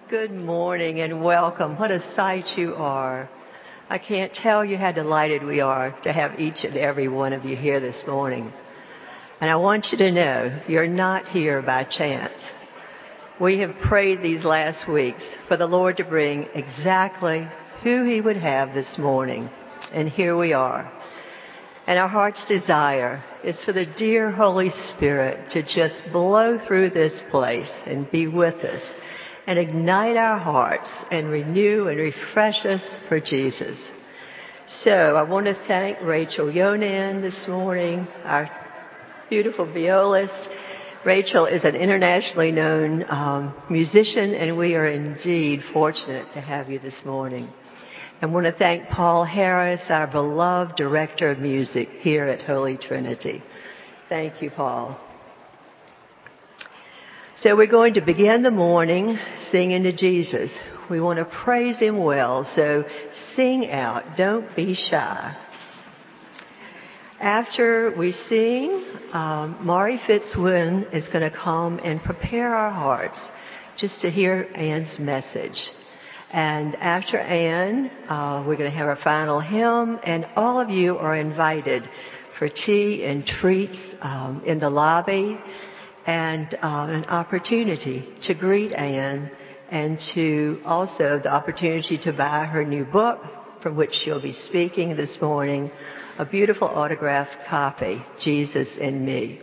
Good morning and welcome. What a sight you are. I can't tell you how delighted we are to have each and every one of you here this morning. And I want you to know you're not here by chance. We have prayed these last weeks for the Lord to bring exactly who He would have this morning. And here we are. And our heart's desire is for the dear Holy Spirit to just blow through this place and be with us and ignite our hearts and renew and refresh us for Jesus. So I want to thank Rachel Yonan this morning, our beautiful violist. Rachel is an internationally known musician, and we are indeed fortunate to have you this morning. I want to thank Paul Harris, our beloved director of music here at Holy Trinity. Thank you, Paul. So we're going to begin the morning singing to Jesus. We want to praise Him well, so sing out. Don't be shy. After we sing, Maury Fitzwin is going to come and prepare our hearts just to hear Anne's message. And after Anne, we're going to have our final hymn, and all of you are invited for tea and treats in the lobby, and an opportunity to greet Anne, and to also the opportunity to buy her new book, from which she'll be speaking this morning, a beautiful autographed copy, Jesus and Me.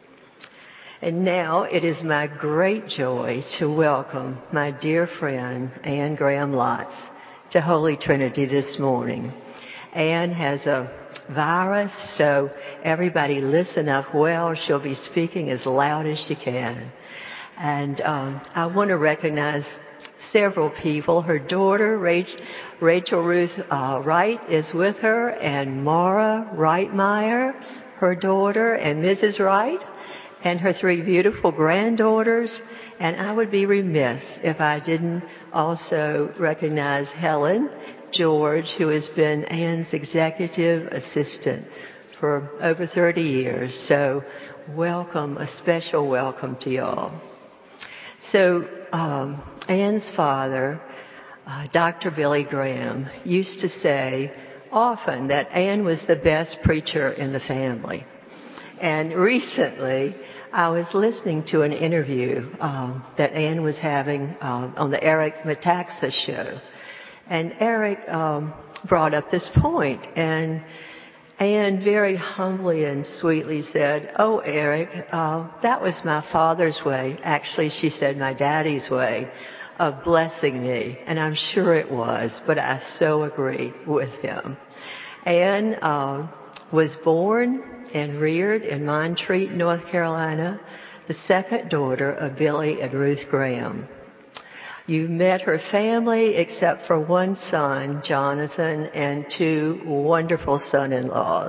And now it is my great joy to welcome my dear friend Anne Graham Lotz to Holy Trinity this morning. Anne has a virus, so everybody listen up well. She'll be speaking as loud as she can. And I want to recognize several people. Her daughter, Rachel Ruth Wright, is with her, and Mara Reitmeyer, her daughter, and Mrs. Wright, and her three beautiful granddaughters. And I would be remiss if I didn't also recognize Helen George, who has been Anne's executive assistant for over 30 years. So welcome, a special welcome to y'all. So Anne's father, Dr. Billy Graham, used to say often that Anne was the best preacher in the family. And recently, I was listening to an interview that Anne was having on the Eric Metaxas show. And Eric brought up this point, and Anne very humbly and sweetly said, "Oh, Eric, that was my father's way." Actually, she said my daddy's way of blessing me, and I'm sure it was, but I so agree with him. Anne was born and reared in Montreat, North Carolina, the second daughter of Billy and Ruth Graham. You met her family except for one son, Jonathan, and two wonderful son-in-laws.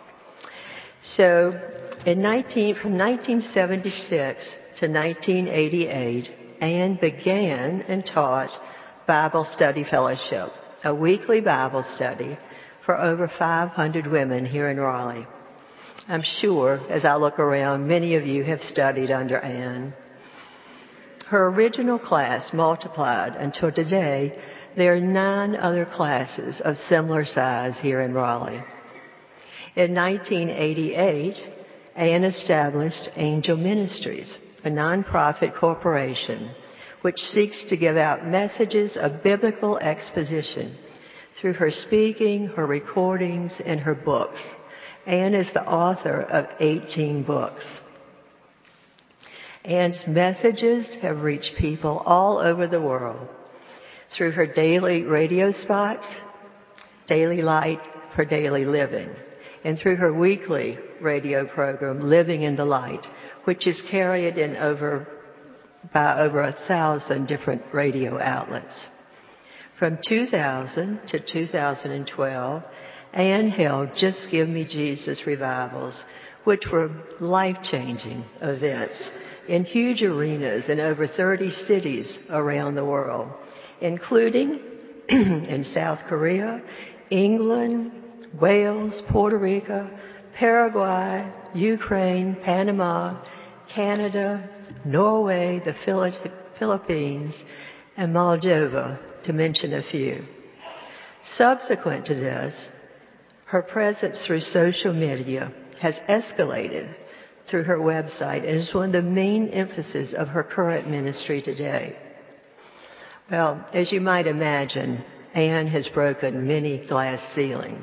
So from 1976 to 1988, Anne began and taught Bible Study Fellowship, a weekly Bible study for over 500 women here in Raleigh. I'm sure, as I look around, many of you have studied under Anne. Her original class multiplied until today. There are 9 other classes of similar size here in Raleigh. In 1988, Anne established Angel Ministries, a nonprofit corporation which seeks to give out messages of biblical exposition through her speaking, her recordings, and her books. Anne is the author of 18 books. Anne's messages have reached people all over the world through her daily radio spots, Daily Light for Daily Living, and through her weekly radio program, Living in the Light, which is carried by over 1,000 different radio outlets. From 2000 to 2012, Anne held Just Give Me Jesus revivals, which were life-changing events in huge arenas in over 30 cities around the world, including in South Korea, England, Wales, Puerto Rico, Paraguay, Ukraine, Panama, Canada, Norway, the Philippines, and Moldova, to mention a few. Subsequent to this, her presence through social media has escalated through her website and is one of the main emphases of her current ministry today. Well, as you might imagine, Anne has broken many glass ceilings.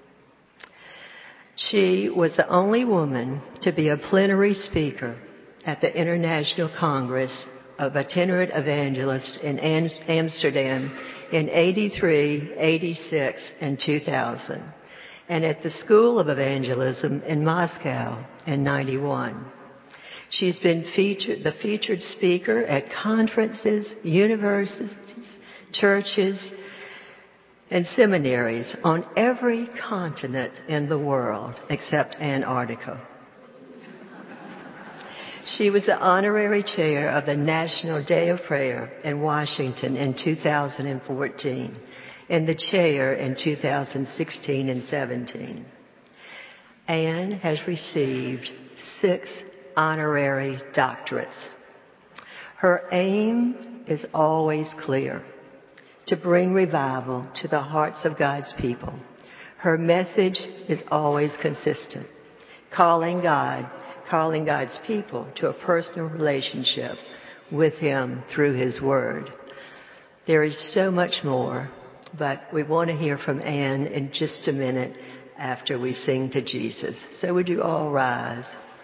She was the only woman to be a plenary speaker at the International Congress of Itinerant Evangelists in Amsterdam in 83, 86, and 2000, and at the School of Evangelism in Moscow in 91. She's been the featured speaker at conferences, universities, churches, and seminaries on every continent in the world except Antarctica. She was the honorary chair of the National Day of Prayer in Washington in 2014 and the chair in 2016 and 17. Anne has received 6 honorary doctorates. Her aim is always clear: to bring revival to the hearts of God's people. Her message is always consistent: calling God's people to a personal relationship with Him through His Word. There is so much more, but we want to hear from Anne in just a minute after we sing to Jesus. So would you all rise?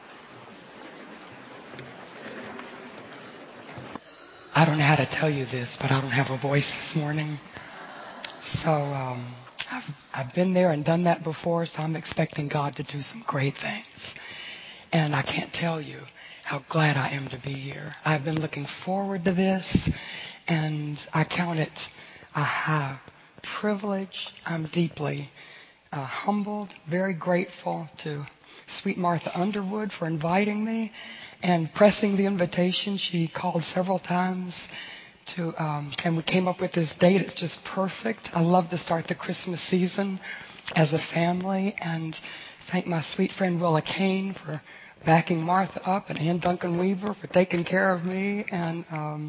I don't know how to tell you this, but I don't have a voice this morning. So I've been there and done that before, so I'm expecting God to do some great things. And I can't tell you how glad I am to be here. I've been looking forward to this, and I count it a high privilege. I'm deeply humbled, very grateful to sweet Martha Underwood for inviting me and pressing the invitation. She called several times and we came up with this date. It's just perfect. I love to start the Christmas season as a family, and thank my sweet friend Willa Kane for backing Martha up, and Ann Duncan Weaver for taking care of me. And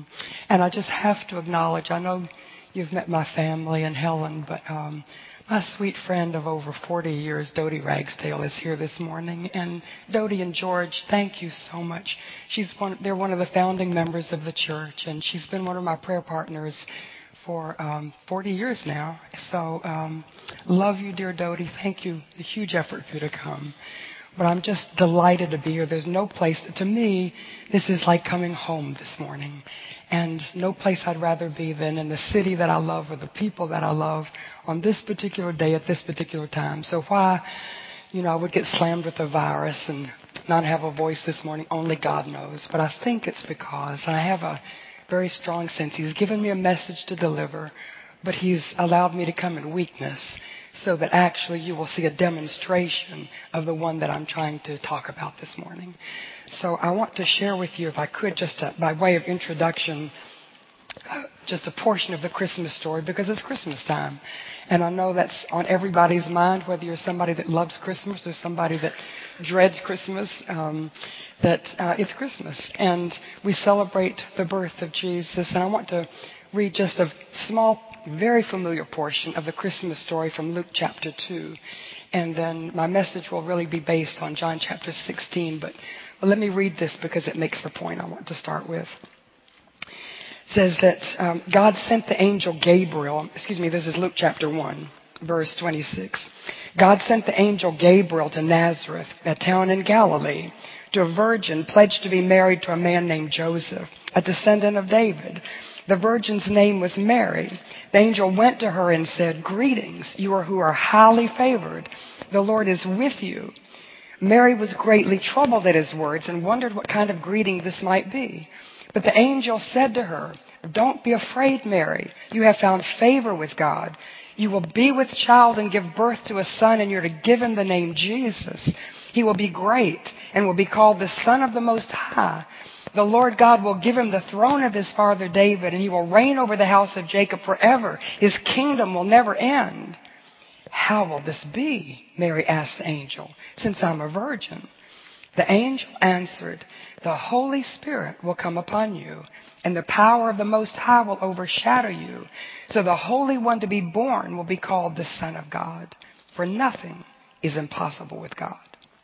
I just have to acknowledge, I know you've met my family and Helen, but my sweet friend of over 40 years, Dodie Ragsdale, is here this morning. And Dodie and George, thank you so much. They're one of the founding members of the church, and she's been one of my prayer partners for 40 years now. So love you, dear Dodie. Thank you. A huge effort for you to come. But I'm just delighted to be here. There's no place, to me, this is like coming home this morning. And no place I'd rather be than in the city that I love or the people that I love on this particular day at this particular time. So why, I would get slammed with a virus and not have a voice this morning, only God knows. But I think it's because I have a very strong sense He's given me a message to deliver, but He's allowed me to come in weakness, so that actually you will see a demonstration of the one that I'm trying to talk about this morning. So I want to share with you, if I could, just by way of introduction, just a portion of the Christmas story, because it's Christmas time. And I know that's on everybody's mind, whether you're somebody that loves Christmas or somebody that dreads Christmas, that it's Christmas. And we celebrate the birth of Jesus. And I want to read just a small, very familiar portion of the Christmas story from Luke chapter 2. And then my message will really be based on John chapter 16. But let me read this because it makes the point I want to start with. It says that God sent the angel Gabriel. This is Luke chapter 1, verse 26. God sent the angel Gabriel to Nazareth, a town in Galilee, to a virgin pledged to be married to a man named Joseph, a descendant of David. The virgin's name was Mary. The angel went to her and said, "Greetings, you who are highly favored. The Lord is with you." Mary was greatly troubled at his words and wondered what kind of greeting this might be. But the angel said to her, "Don't be afraid, Mary. You have found favor with God. You will be with child and give birth to a son, and you're to give him the name Jesus. He will be great and will be called the Son of the Most High. The Lord God will give him the throne of his father David, and he will reign over the house of Jacob forever. His kingdom will never end." "How will this be?" Mary asked the angel, "since I'm a virgin?" The angel answered, "The Holy Spirit will come upon you, and the power of the Most High will overshadow you. So the Holy One to be born will be called the Son of God. For nothing is impossible with God."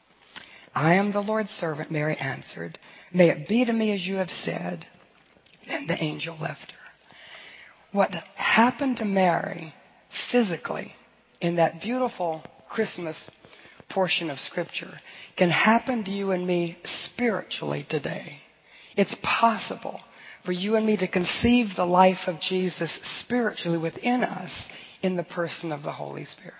"I am the Lord's servant," Mary answered. "May it be to me as you have said." Then the angel left her. What happened to Mary physically in that beautiful Christmas portion of Scripture can happen to you and me spiritually today. It's possible for you and me to conceive the life of Jesus spiritually within us in the person of the Holy Spirit.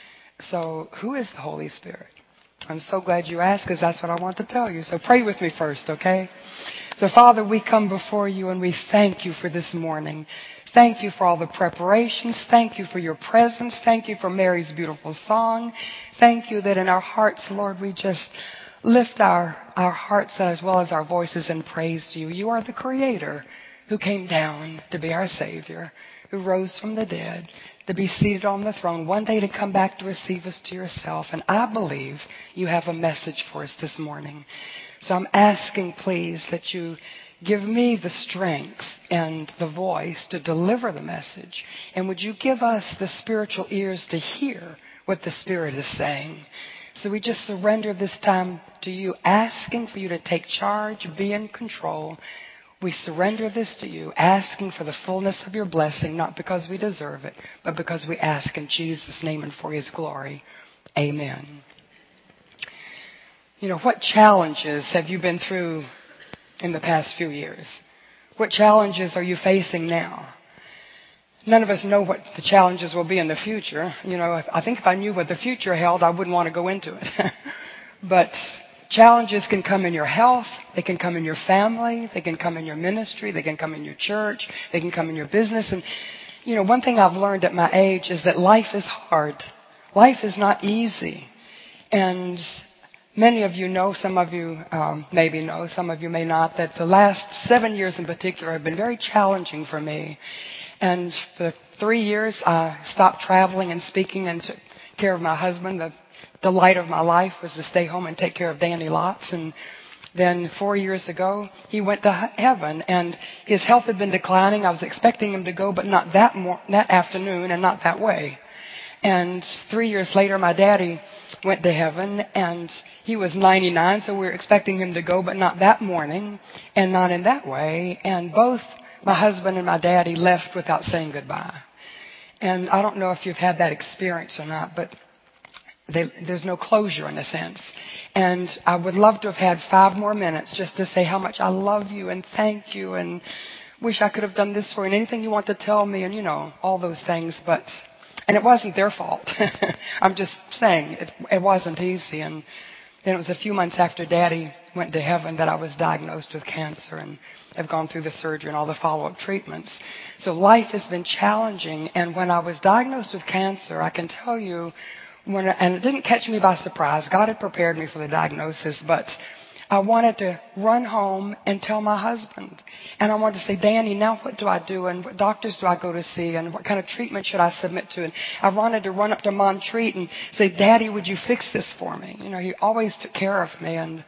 So, who is the Holy Spirit? I'm so glad you asked, because that's what I want to tell you. So pray with me first, okay? So, Father, we come before you and we thank you for this morning. Thank you for all the preparations. Thank you for your presence. Thank you for Mary's beautiful song. Thank you that in our hearts, Lord, we just lift our hearts as well as our voices in praise to you. You are the Creator who came down to be our Savior, who rose from the dead, to be seated on the throne, one day to come back to receive us to yourself. And I believe you have a message for us this morning. So I'm asking, please, that you give me the strength and the voice to deliver the message. And would you give us the spiritual ears to hear what the Spirit is saying? So we just surrender this time to you, asking for you to take charge, be in control. We surrender this to you, asking for the fullness of your blessing, not because we deserve it, but because we ask in Jesus' name and for his glory. Amen. You know, what challenges have you been through in the past few years? What challenges are you facing now? None of us know what the challenges will be in the future. You know, I think if I knew what the future held, I wouldn't want to go into it. But challenges can come in your health. They can come in your family. They can come in your ministry. They can come in your church. They can come in your business. And, you know, one thing I've learned at my age is that life is hard. Life is not easy. And many of you know, some of you maybe know, some of you may not, that the last 7 years in particular have been very challenging for me. And for 3 years, I stopped traveling and speaking and took care of my husband. The delight of my life was to stay home and take care of Danny Lots. And then 4 years ago, he went to heaven, and his health had been declining. I was expecting him to go, but not that afternoon and not that way. And 3 years later, my daddy went to heaven, and he was 99, so we were expecting him to go, but not that morning and not in that way. And both my husband and my daddy left without saying goodbye. And I don't know if you've had that experience or not, but there's no closure in a sense. And I would love to have had 5 more minutes just to say how much I love you and thank you and wish I could have done this for you and anything you want to tell me and, you know, all those things. And it wasn't their fault. I'm just saying it wasn't easy. And then it was a few months after Daddy went to heaven that I was diagnosed with cancer and have gone through the surgery and all the follow-up treatments. So life has been challenging. And when I was diagnosed with cancer, I can tell you, and it didn't catch me by surprise. God had prepared me for the diagnosis, but I wanted to run home and tell my husband. And I wanted to say, Danny, now what do I do? And what doctors do I go to see? And what kind of treatment should I submit to? And I wanted to run up to Montreat and say, Daddy, would you fix this for me? You know, he always took care of me. And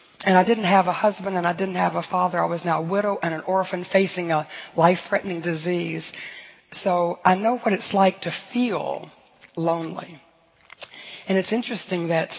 I didn't have a husband and I didn't have a father. I was now a widow and an orphan facing a life-threatening disease. So I know what it's like to feel lonely. And it's interesting that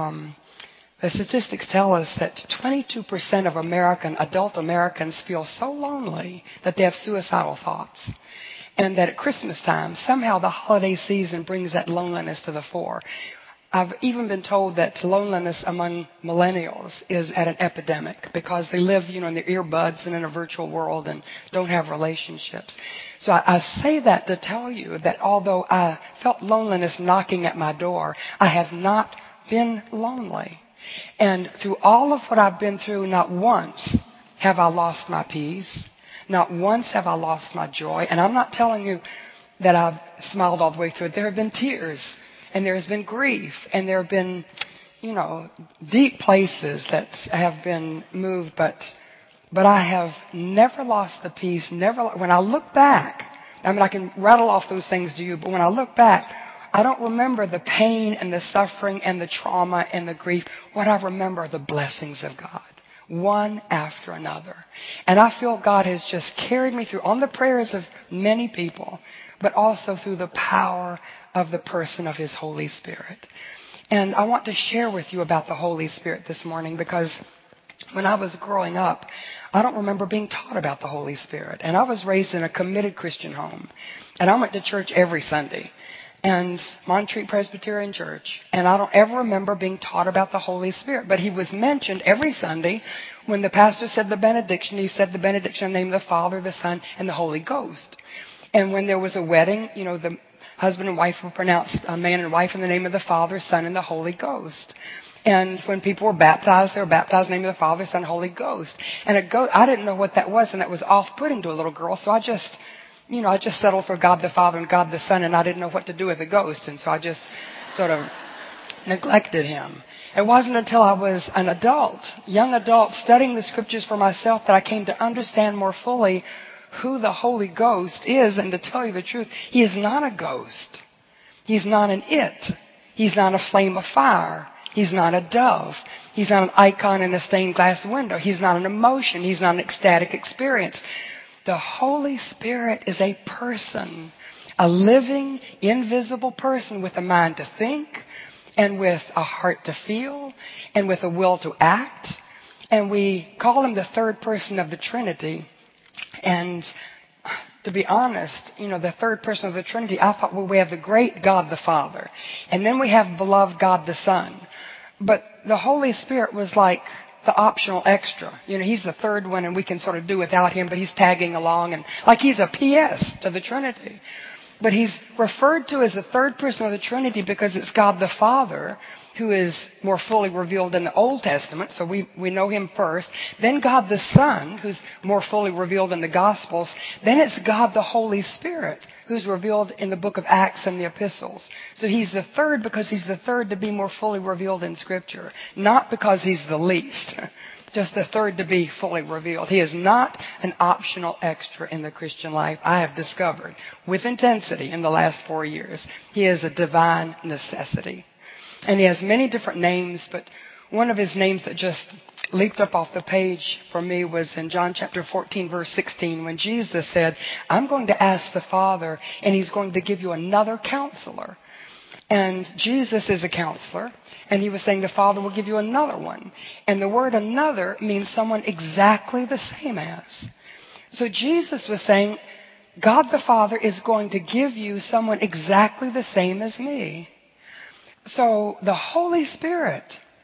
the statistics tell us that 22% of adult Americans feel so lonely that they have suicidal thoughts. And that at Christmas time, somehow the holiday season brings that loneliness to the fore. I've even been told that loneliness among millennials is at an epidemic because they live, you know, in their earbuds and in a virtual world and don't have relationships. So I say that to tell you that although I felt loneliness knocking at my door, I have not been lonely. And through all of what I've been through, not once have I lost my peace. Not once have I lost my joy. And I'm not telling you that I've smiled all the way through it. There have been tears. And there has been grief. And there have been, you know, deep places that have been moved. But I have never lost the peace. When I look back, I mean, I can rattle off those things to you. But when I look back, I don't remember the pain and the suffering and the trauma and the grief. What I remember are the blessings of God, one after another. And I feel God has just carried me through on the prayers of many people, but also through the power of the person of His Holy Spirit. And I want to share with you about the Holy Spirit this morning, because when I was growing up, I don't remember being taught about the Holy Spirit. And I was raised in a committed Christian home. And I went to church every Sunday. And Montreat Presbyterian Church. And I don't ever remember being taught about the Holy Spirit. But He was mentioned every Sunday when the pastor said the benediction. He said the benediction in the name of the Father, the Son, and the Holy Ghost. And when there was a wedding, the husband and wife were pronounced man and wife in the name of the Father, Son, and the Holy Ghost. And when people were baptized, they were baptized in the name of the Father, Son, and Holy Ghost. And I didn't know what that was, and that was off-putting to a little girl. So I just settled for God the Father and God the Son, and I didn't know what to do with the Ghost. And so I just sort of neglected Him. It wasn't until I was an adult, young adult, studying the Scriptures for myself that I came to understand more fully who the Holy Ghost is. And to tell you the truth, He is not a ghost. He's not an it. He's not a flame of fire. He's not a dove. He's not an icon in a stained glass window. He's not an emotion. He's not an ecstatic experience. The Holy Spirit is a person, a living, invisible person with a mind to think, and with a heart to feel, and with a will to act. And we call Him the third person of the Trinity. And to be honest, the third person of the Trinity, I thought, we have the great God the Father. And then we have beloved God the Son. But the Holy Spirit was like the optional extra. He's the third one, and we can sort of do without Him, but He's tagging along, and like He's a PS to the Trinity. But He's referred to as the third person of the Trinity because it's God the Father who is more fully revealed in the Old Testament, so we know Him first. Then God the Son, who's more fully revealed in the Gospels. Then it's God the Holy Spirit, who's revealed in the book of Acts and the epistles. So He's the third because He's the third to be more fully revealed in Scripture. Not because He's the least, just the third to be fully revealed. He is not an optional extra in the Christian life, I have discovered with intensity in the last 4 years. He is a divine necessity. And He has many different names, but one of His names that just leaped up off the page for me was in John chapter 14, verse 16, when Jesus said, I'm going to ask the Father, and He's going to give you another counselor. And Jesus is a counselor, and He was saying the Father will give you another one. And the word another means someone exactly the same as. So Jesus was saying, God the Father is going to give you someone exactly the same as me. So the Holy Spirit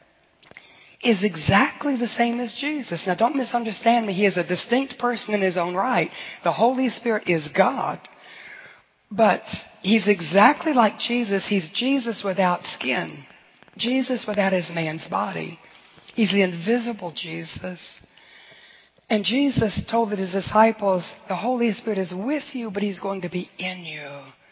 is exactly the same as Jesus. Now don't misunderstand me. He is a distinct person in His own right. The Holy Spirit is God. But He's exactly like Jesus. He's Jesus without skin. Jesus without His man's body. He's the invisible Jesus. And Jesus told His disciples, the Holy Spirit is with you, but He's going to be in you.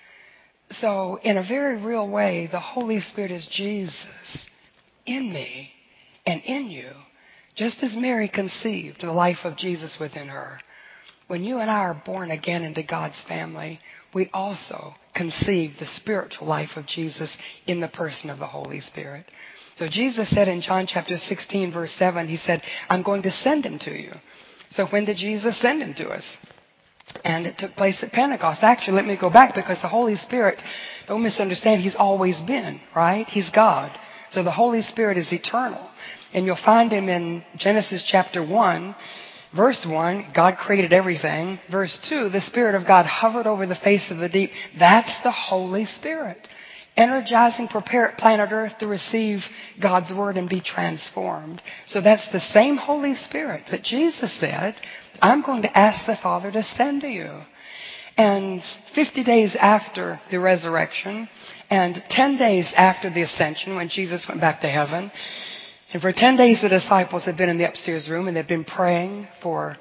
So, in a very real way, the Holy Spirit is Jesus in me and in you, just as Mary conceived the life of Jesus within her. When you and I are born again into God's family, we also conceive the spiritual life of Jesus in the person of the Holy Spirit. So Jesus said in John chapter 16, verse 7, He said, I'm going to send Him to you. So when did Jesus send Him to us? And it took place at Pentecost. Actually, let me go back, because the Holy Spirit, don't misunderstand, He's always been, right? He's God. So the Holy Spirit is eternal. And you'll find Him in Genesis chapter 1, verse 1, God created everything. Verse 2, the Spirit of God hovered over the face of the deep. That's the Holy Spirit. Energizing, prepared planet Earth to receive God's Word and be transformed. So that's the same Holy Spirit that Jesus said, I'm going to ask the Father to send to you. And 50 days after the resurrection, and 10 days after the ascension, when Jesus went back to heaven, and for 10 days the disciples had been in the upstairs room, and they'd been praying for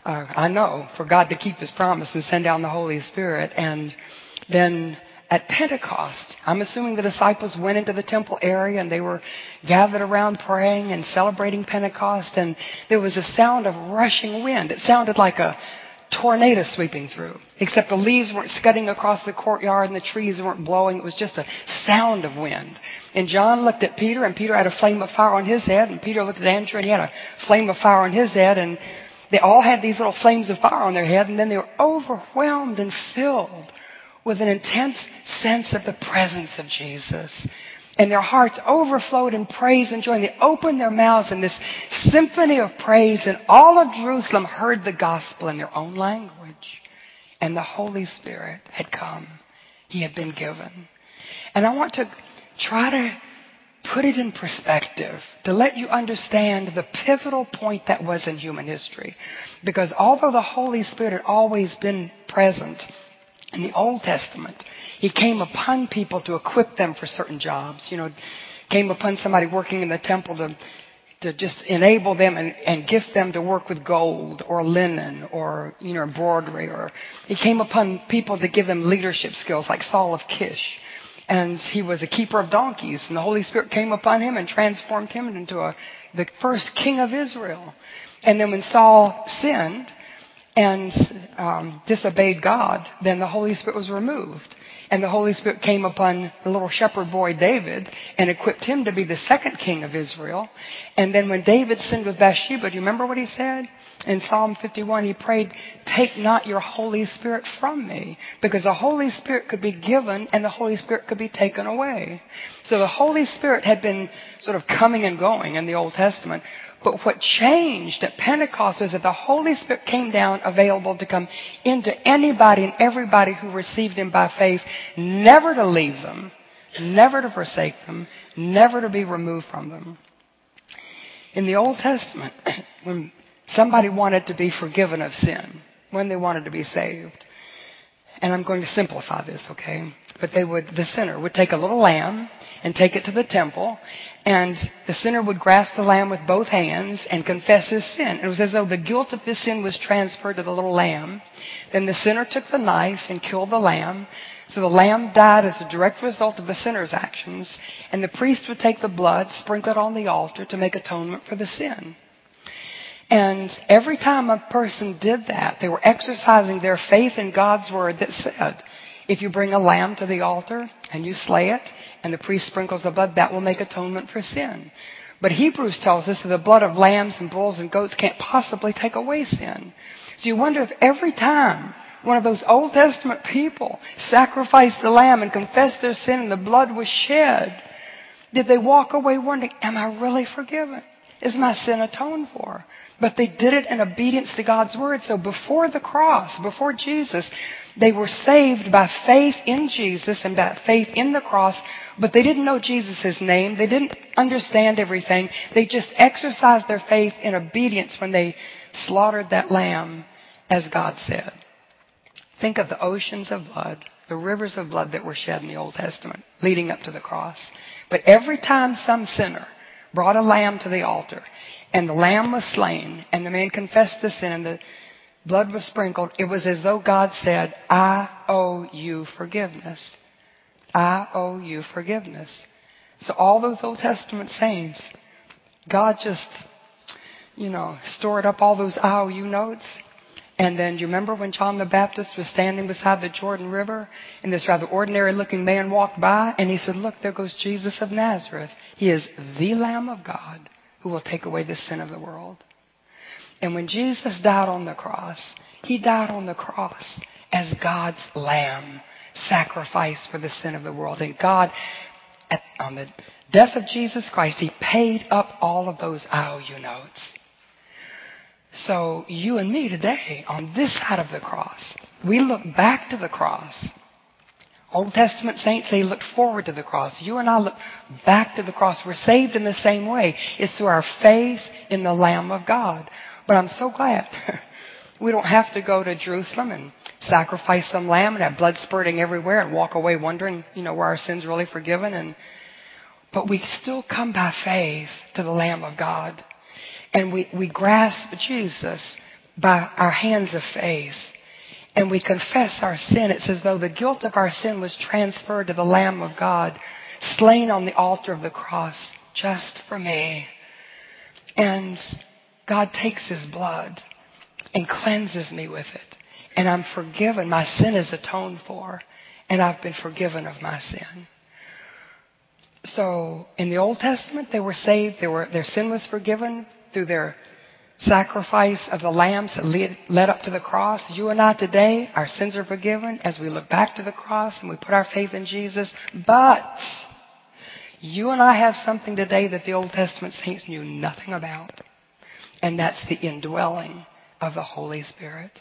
God to keep His promise and send down the Holy Spirit. And then at Pentecost, I'm assuming the disciples went into the temple area and they were gathered around praying and celebrating Pentecost, and there was a sound of rushing wind. It sounded like a tornado sweeping through, except the leaves weren't scudding across the courtyard and the trees weren't blowing. It was just a sound of wind. And John looked at Peter, and Peter had a flame of fire on his head, and Peter looked at Andrew, and he had a flame of fire on his head, and they all had these little flames of fire on their head, and then they were overwhelmed and filled with an intense sense of the presence of Jesus. And their hearts overflowed in praise and joy. And they opened their mouths in this symphony of praise. And all of Jerusalem heard the gospel in their own language. And the Holy Spirit had come. He had been given. And I want to try to put it in perspective, to let you understand the pivotal point that was in human history. Because although the Holy Spirit had always been present in the Old Testament, He came upon people to equip them for certain jobs. Came upon somebody working in the temple to just enable them and gift them to work with gold or linen or, embroidery. Or He came upon people to give them leadership skills like Saul of Kish. And he was a keeper of donkeys. And the Holy Spirit came upon him and transformed him into the first king of Israel. And then when Saul sinned and disobeyed God, then the Holy Spirit was removed. And the Holy Spirit came upon the little shepherd boy David and equipped him to be the second king of Israel. And then when David sinned with Bathsheba, do you remember what he said? In Psalm 51, he prayed, "Take not your Holy Spirit from me," because the Holy Spirit could be given and the Holy Spirit could be taken away. So the Holy Spirit had been sort of coming and going in the Old Testament. But what changed at Pentecost was that the Holy Spirit came down available to come into anybody and everybody who received Him by faith, never to leave them, never to forsake them, never to be removed from them. In the Old Testament, when somebody wanted to be forgiven of sin, when they wanted to be saved, and I'm going to simplify this, okay? But the sinner would take a little lamb and take it to the temple, and the sinner would grasp the lamb with both hands and confess his sin. It was as though the guilt of his sin was transferred to the little lamb. Then the sinner took the knife and killed the lamb. So the lamb died as a direct result of the sinner's actions, and the priest would take the blood, sprinkle it on the altar to make atonement for the sin. And every time a person did that, they were exercising their faith in God's word that said, if you bring a lamb to the altar and you slay it, and the priest sprinkles the blood, that will make atonement for sin. But Hebrews tells us that the blood of lambs and bulls and goats can't possibly take away sin. So you wonder if every time one of those Old Testament people sacrificed the lamb and confessed their sin and the blood was shed, did they walk away wondering, am I really forgiven? Is my sin atoned for? But they did it in obedience to God's word. So before the cross, before Jesus, they were saved by faith in Jesus and by faith in the cross, but they didn't know Jesus' name. They didn't understand everything. They just exercised their faith in obedience when they slaughtered that lamb as God said. Think of the oceans of blood, the rivers of blood that were shed in the Old Testament leading up to the cross. But every time some sinner brought a lamb to the altar and the lamb was slain and the man confessed his sin and the blood was sprinkled, it was as though God said, I owe you forgiveness. I owe you forgiveness. So all those Old Testament saints, God just, stored up all those I owe you notes. And then you remember when John the Baptist was standing beside the Jordan River and this rather ordinary looking man walked by and he said, look, there goes Jesus of Nazareth. He is the Lamb of God who will take away the sin of the world. And when Jesus died on the cross, He died on the cross as God's Lamb sacrificed for the sin of the world. And God, on the death of Jesus Christ, He paid up all of those I owe you notes. So you and me today, on this side of the cross, we look back to the cross. Old Testament saints, they looked forward to the cross. You and I look back to the cross. We're saved in the same way. It's through our faith in the Lamb of God. But I'm so glad we don't have to go to Jerusalem and sacrifice some lamb and have blood spurting everywhere and walk away wondering, were our sins really forgiven? But we still come by faith to the Lamb of God. And we grasp Jesus by our hands of faith. And we confess our sin. It's as though the guilt of our sin was transferred to the Lamb of God, slain on the altar of the cross just for me. And God takes His blood and cleanses me with it And I'm forgiven. My sin is atoned for. And I've been forgiven of my sin. So in the Old Testament, they were saved. Their sin was forgiven through their sacrifice of the lambs that led up to the cross. You and I today, our sins are forgiven as we look back to the cross and we put our faith in Jesus. But you and I have something today that the Old Testament saints knew nothing about. And that's the indwelling of the Holy Spirit.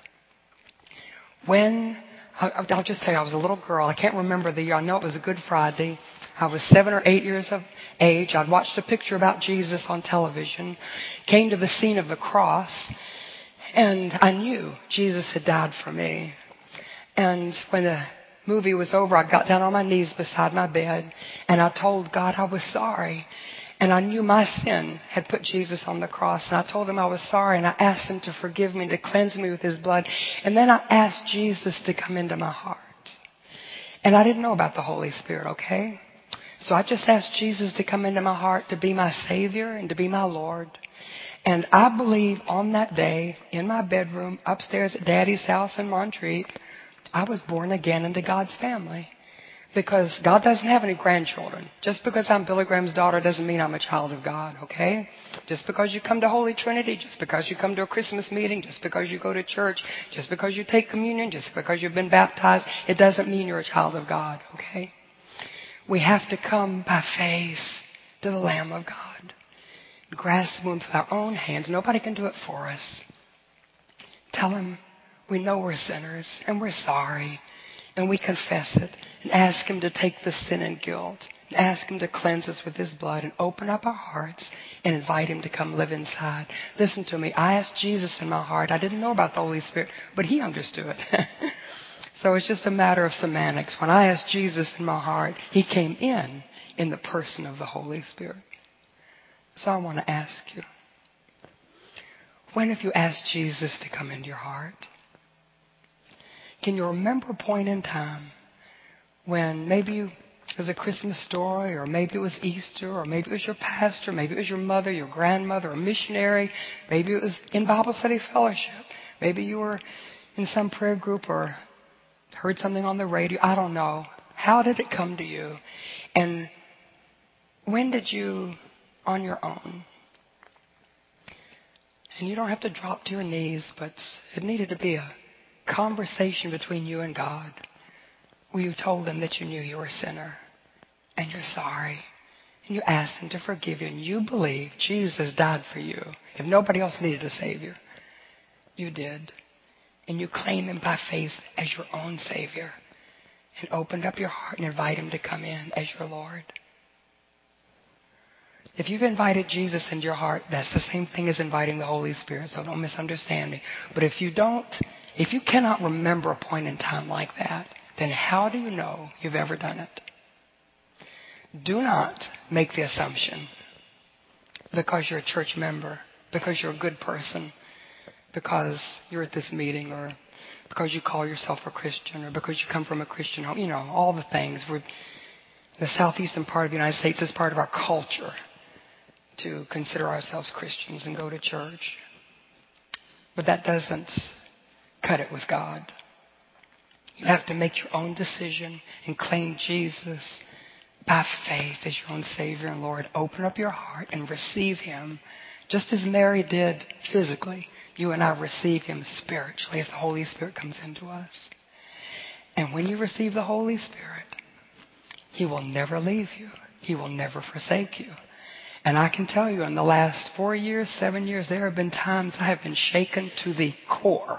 I'll just tell you, I was a little girl. I can't remember the year. I know it was a Good Friday. I was 7 or 8 years of age. I'd watched a picture about Jesus on television, came to the scene of the cross, and I knew Jesus had died for me. And when the movie was over, I got down on my knees beside my bed, and I told God I was sorry. And I knew my sin had put Jesus on the cross. And I told him I was sorry. And I asked him to forgive me and to cleanse me with his blood. And then I asked Jesus to come into my heart. And I didn't know about the Holy Spirit, okay? So I just asked Jesus to come into my heart to be my Savior and to be my Lord. And I believe on that day, in my bedroom, upstairs at Daddy's house in Montreat, I was born again into God's family. Because God doesn't have any grandchildren. Just because I'm Billy Graham's daughter doesn't mean I'm a child of God, okay? Just because you come to Holy Trinity, just because you come to a Christmas meeting, just because you go to church, just because you take communion, just because you've been baptized, it doesn't mean you're a child of God, okay? We have to come by faith to the Lamb of God. Grasp him with our own hands. Nobody can do it for us. Tell him we know we're sinners and we're sorry. And we confess it and ask him to take the sin and guilt and ask him to cleanse us with his blood and open up our hearts and invite him to come live inside. Listen to me. I asked Jesus in my heart. I didn't know about the Holy Spirit, but he understood. So it's just a matter of semantics. When I asked Jesus in my heart, he came in the person of the Holy Spirit. So I want to ask you, when have you asked Jesus to come into your heart? Can you remember a point in time when maybe it was a Christmas story, or maybe it was Easter, or maybe it was your pastor, maybe it was your mother, your grandmother, a missionary, maybe it was in Bible study fellowship, maybe you were in some prayer group or heard something on the radio, I don't know. How did it come to you? And when did you, on your own, and you don't have to drop to your knees, but it needed to be a conversation between you and God, where you told him that you knew you were a sinner and you're sorry and you asked him to forgive you and you believe Jesus died for you. If nobody else needed a Savior, you did. And you claim him by faith as your own Savior and opened up your heart and invite him to come in as your Lord. If you've invited Jesus into your heart, that's the same thing as inviting the Holy Spirit, so don't misunderstand me. But if you cannot remember a point in time like that, then how do you know you've ever done it? Do not make the assumption because you're a church member, because you're a good person, because you're at this meeting, or because you call yourself a Christian, or because you come from a Christian home, all the things. The southeastern part of the United States is part of our culture to consider ourselves Christians and go to church. But that doesn't cut it with God. You have to make your own decision and claim Jesus by faith as your own Savior and Lord. Open up your heart and receive him. Just as Mary did physically, you and I receive him spiritually as the Holy Spirit comes into us. And when you receive the Holy Spirit, he will never leave you. He will never forsake you. And I can tell you, in the last 4 years, 7 years, there have been times I have been shaken to the core.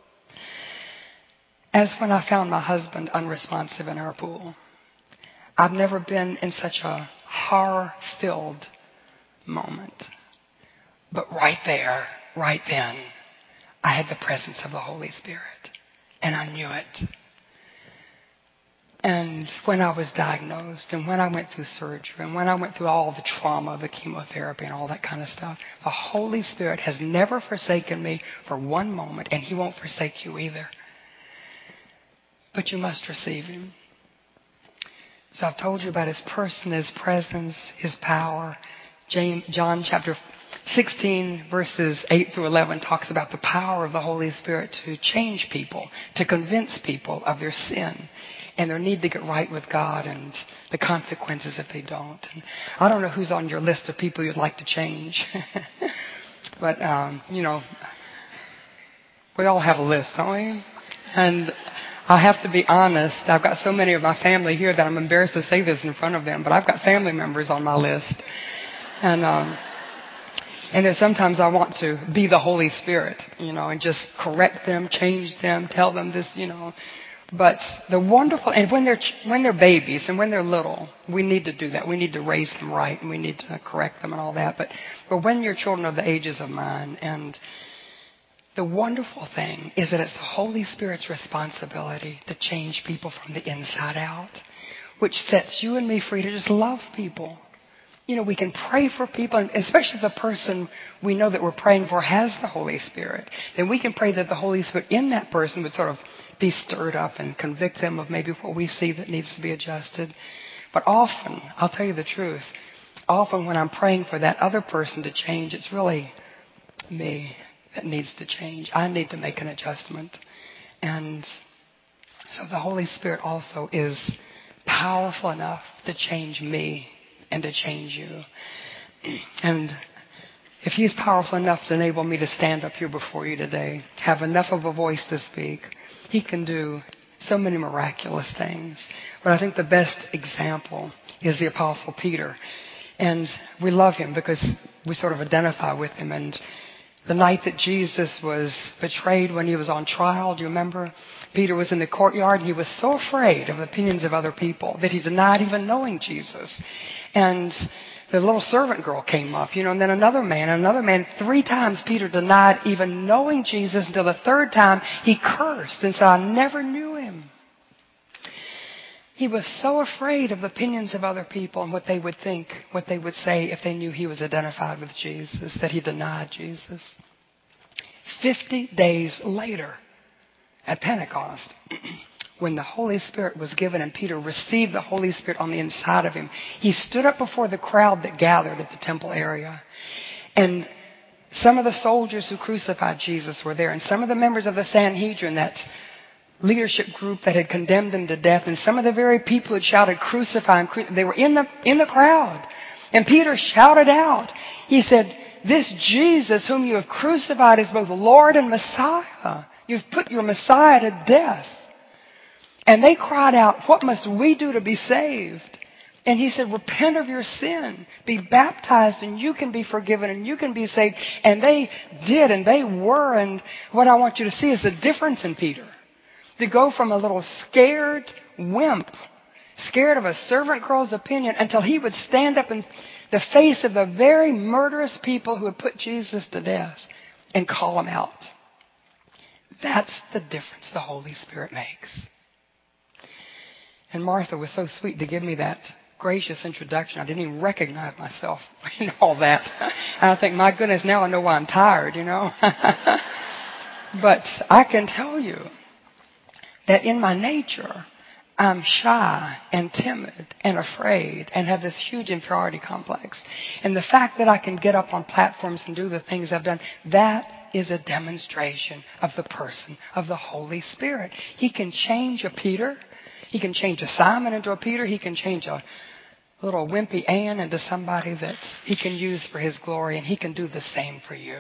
As when I found my husband unresponsive in our pool. I've never been in such a horror-filled moment. But right there, right then, I had the presence of the Holy Spirit. And I knew it. And when I was diagnosed, and when I went through surgery, and when I went through all the trauma, the chemotherapy and all that kind of stuff, the Holy Spirit has never forsaken me for one moment, and he won't forsake you either. But you must receive him. So I've told you about his person, his presence, his power. John chapter 16 verses 8 through 11 talks about the power of the Holy Spirit to change people, to convince people of their sin and their need to get right with God and the consequences if they don't. And I don't know who's on your list of people you'd like to change. But, we all have a list, don't we? And I have to be honest, I've got so many of my family here that I'm embarrassed to say this in front of them, but I've got family members on my list. And then sometimes I want to be the Holy Spirit, and just correct them, change them, tell them this, But the wonderful, and when they're babies and when they're little, we need to do that. We need to raise them right and we need to correct them and all that. But when your children are the ages of mine, and the wonderful thing is that it's the Holy Spirit's responsibility to change people from the inside out, which sets you and me free to just love people. We can pray for people, and especially if the person we know that we're praying for has the Holy Spirit. Then we can pray that the Holy Spirit in that person would sort of be stirred up and convict them of maybe what we see that needs to be adjusted. But often, I'll tell you the truth, often when I'm praying for that other person to change, it's really me that needs to change. I need to make an adjustment. And so the Holy Spirit also is powerful enough to change me and to change you. And if He's powerful enough to enable me to stand up here before you today, have enough of a voice to speak, He can do so many miraculous things. But I think the best example is the Apostle Peter. And we love him because we sort of identify with him. And the night that Jesus was betrayed when He was on trial, do you remember? Peter was in the courtyard. He was so afraid of the opinions of other people that he denied even knowing Jesus. And the little servant girl came up, and then another man. 3 times Peter denied even knowing Jesus until the 3rd time he cursed and said, I never knew Him. He was so afraid of the opinions of other people and what they would think, what they would say if they knew he was identified with Jesus, that he denied Jesus. 50 days later, at Pentecost, when the Holy Spirit was given and Peter received the Holy Spirit on the inside of him, he stood up before the crowd that gathered at the temple area. And some of the soldiers who crucified Jesus were there, and some of the members of the Sanhedrin, that leadership group that had condemned him to death, and some of the very people who had shouted, crucify him, they were in the crowd. And Peter shouted out, he said, this Jesus whom you have crucified is both Lord and Messiah. You've put your Messiah to death. And they cried out, what must we do to be saved? And he said, repent of your sin, be baptized, and you can be forgiven, and you can be saved. And they did, and they were. And what I want you to see is the difference in Peter. To go from a little scared wimp, scared of a servant girl's opinion, until he would stand up in the face of the very murderous people who had put Jesus to death and call him out. That's the difference the Holy Spirit makes. And Martha was so sweet to give me that gracious introduction. I didn't even recognize myself in all that. And I think, my goodness, now I know why I'm tired, But I can tell you that in my nature, I'm shy and timid and afraid and have this huge inferiority complex. And the fact that I can get up on platforms and do the things I've done, that is a demonstration of the person of the Holy Spirit. He can change a Peter. He can change a Simon into a Peter. He can change a little wimpy Ann into somebody that He can use for His glory. And He can do the same for you.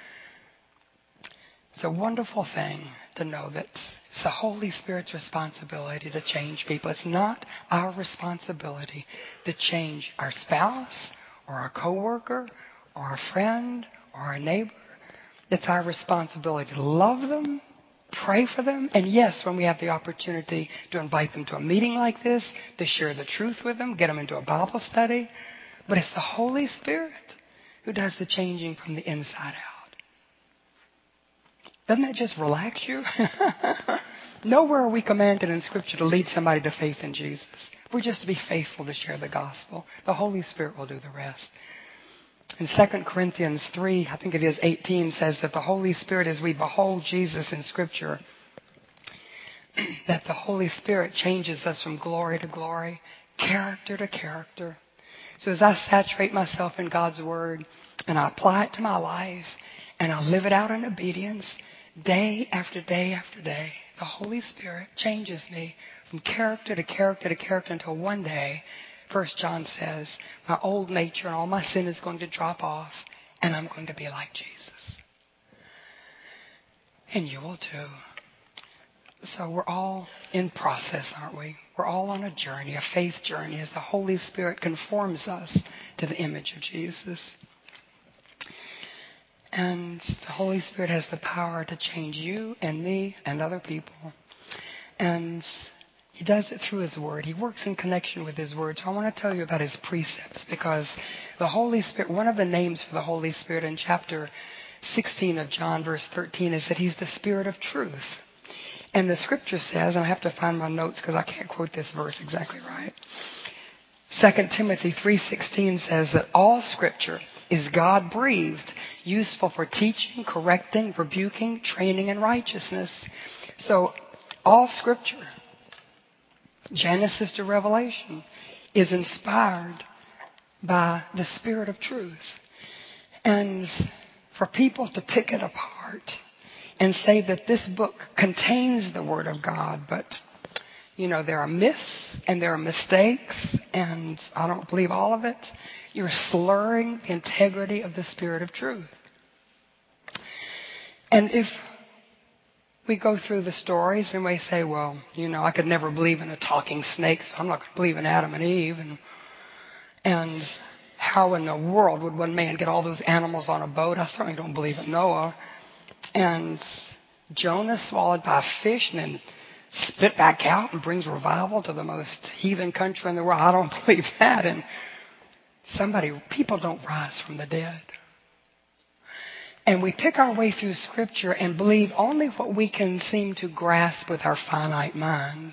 It's a wonderful thing to know that it's the Holy Spirit's responsibility to change people. It's not our responsibility to change our spouse or our coworker or our friend or our neighbor. It's our responsibility to love them, pray for them, and yes, when we have the opportunity to invite them to a meeting like this, to share the truth with them, get them into a Bible study. But it's the Holy Spirit who does the changing from the inside out. Doesn't that just relax you? Nowhere are we commanded in Scripture to lead somebody to faith in Jesus. We're just to be faithful to share the gospel. The Holy Spirit will do the rest. In 2 Corinthians 3, I think it is 18, says that the Holy Spirit, as we behold Jesus in Scripture, that the Holy Spirit changes us from glory to glory, character to character. So as I saturate myself in God's Word, and I apply it to my life, and I live it out in obedience day after day after day, the Holy Spirit changes me from character to character to character until one day, 1 John says, my old nature and all my sin is going to drop off, and I'm going to be like Jesus. And you will too. So we're all in process, aren't we? We're all on a journey, a faith journey, as the Holy Spirit conforms us to the image of Jesus. And the Holy Spirit has the power to change you and me and other people. And He does it through His Word. He works in connection with His Word. So I want to tell you about His precepts, because the Holy Spirit, one of the names for the Holy Spirit in chapter 16 of John, verse 13, is that He's the Spirit of truth. And the Scripture says, and I have to find my notes because I can't quote this verse exactly right. 2 Timothy 3:16 says that all Scripture is God-breathed, useful for teaching, correcting, rebuking, training in righteousness. So all Scripture, Genesis to Revelation, is inspired by the Spirit of truth. And for people to pick it apart and say that this book contains the Word of God, but, there are myths and there are mistakes, and I don't believe all of it, you're slurring the integrity of the Spirit of truth. And if we go through the stories and we say, well, I could never believe in a talking snake, so I'm not going to believe in Adam and Eve, and how in the world would one man get all those animals on a boat? I certainly don't believe in Noah. And Jonah swallowed by a fish and then spit back out and brings revival to the most heathen country in the world. I don't believe that. And people don't rise from the dead. And we pick our way through Scripture and believe only what we can seem to grasp with our finite minds.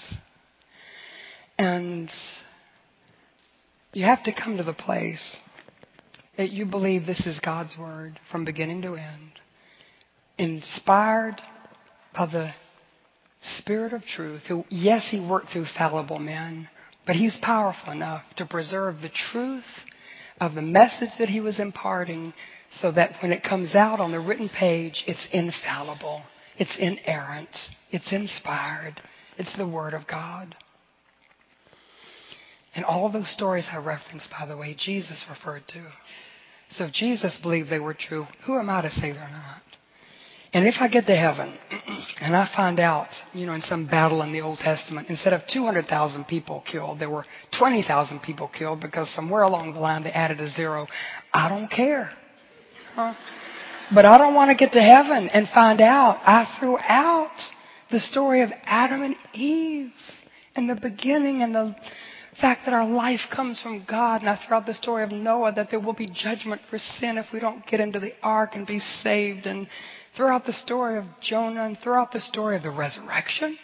And you have to come to the place that you believe this is God's Word from beginning to end, inspired by the Spirit of truth, who, yes, He worked through fallible men, but He's powerful enough to preserve the truth of the message that He was imparting, so that when it comes out on the written page, it's infallible, it's inerrant, it's inspired, it's the Word of God. And all those stories I referenced, by the way, Jesus referred to. So if Jesus believed they were true, who am I to say they're not? And if I get to heaven and I find out, in some battle in the Old Testament, instead of 200,000 people killed, there were 20,000 people killed because somewhere along the line they added a zero, I don't care. But I don't want to get to heaven and find out I threw out the story of Adam and Eve and the beginning and the fact that our life comes from God. And I threw out the story of Noah, that there will be judgment for sin if we don't get into the ark and be saved. And throughout the story of Jonah and throughout the story of the resurrection.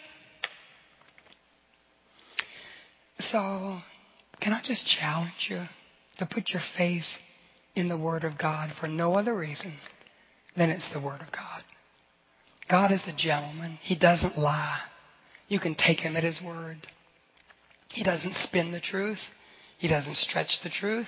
So, can I just challenge you to put your faith in the Word of God for no other reason than it's the Word of God. God is a gentleman. He doesn't lie. You can take Him at His word. He doesn't spin the truth. He doesn't stretch the truth.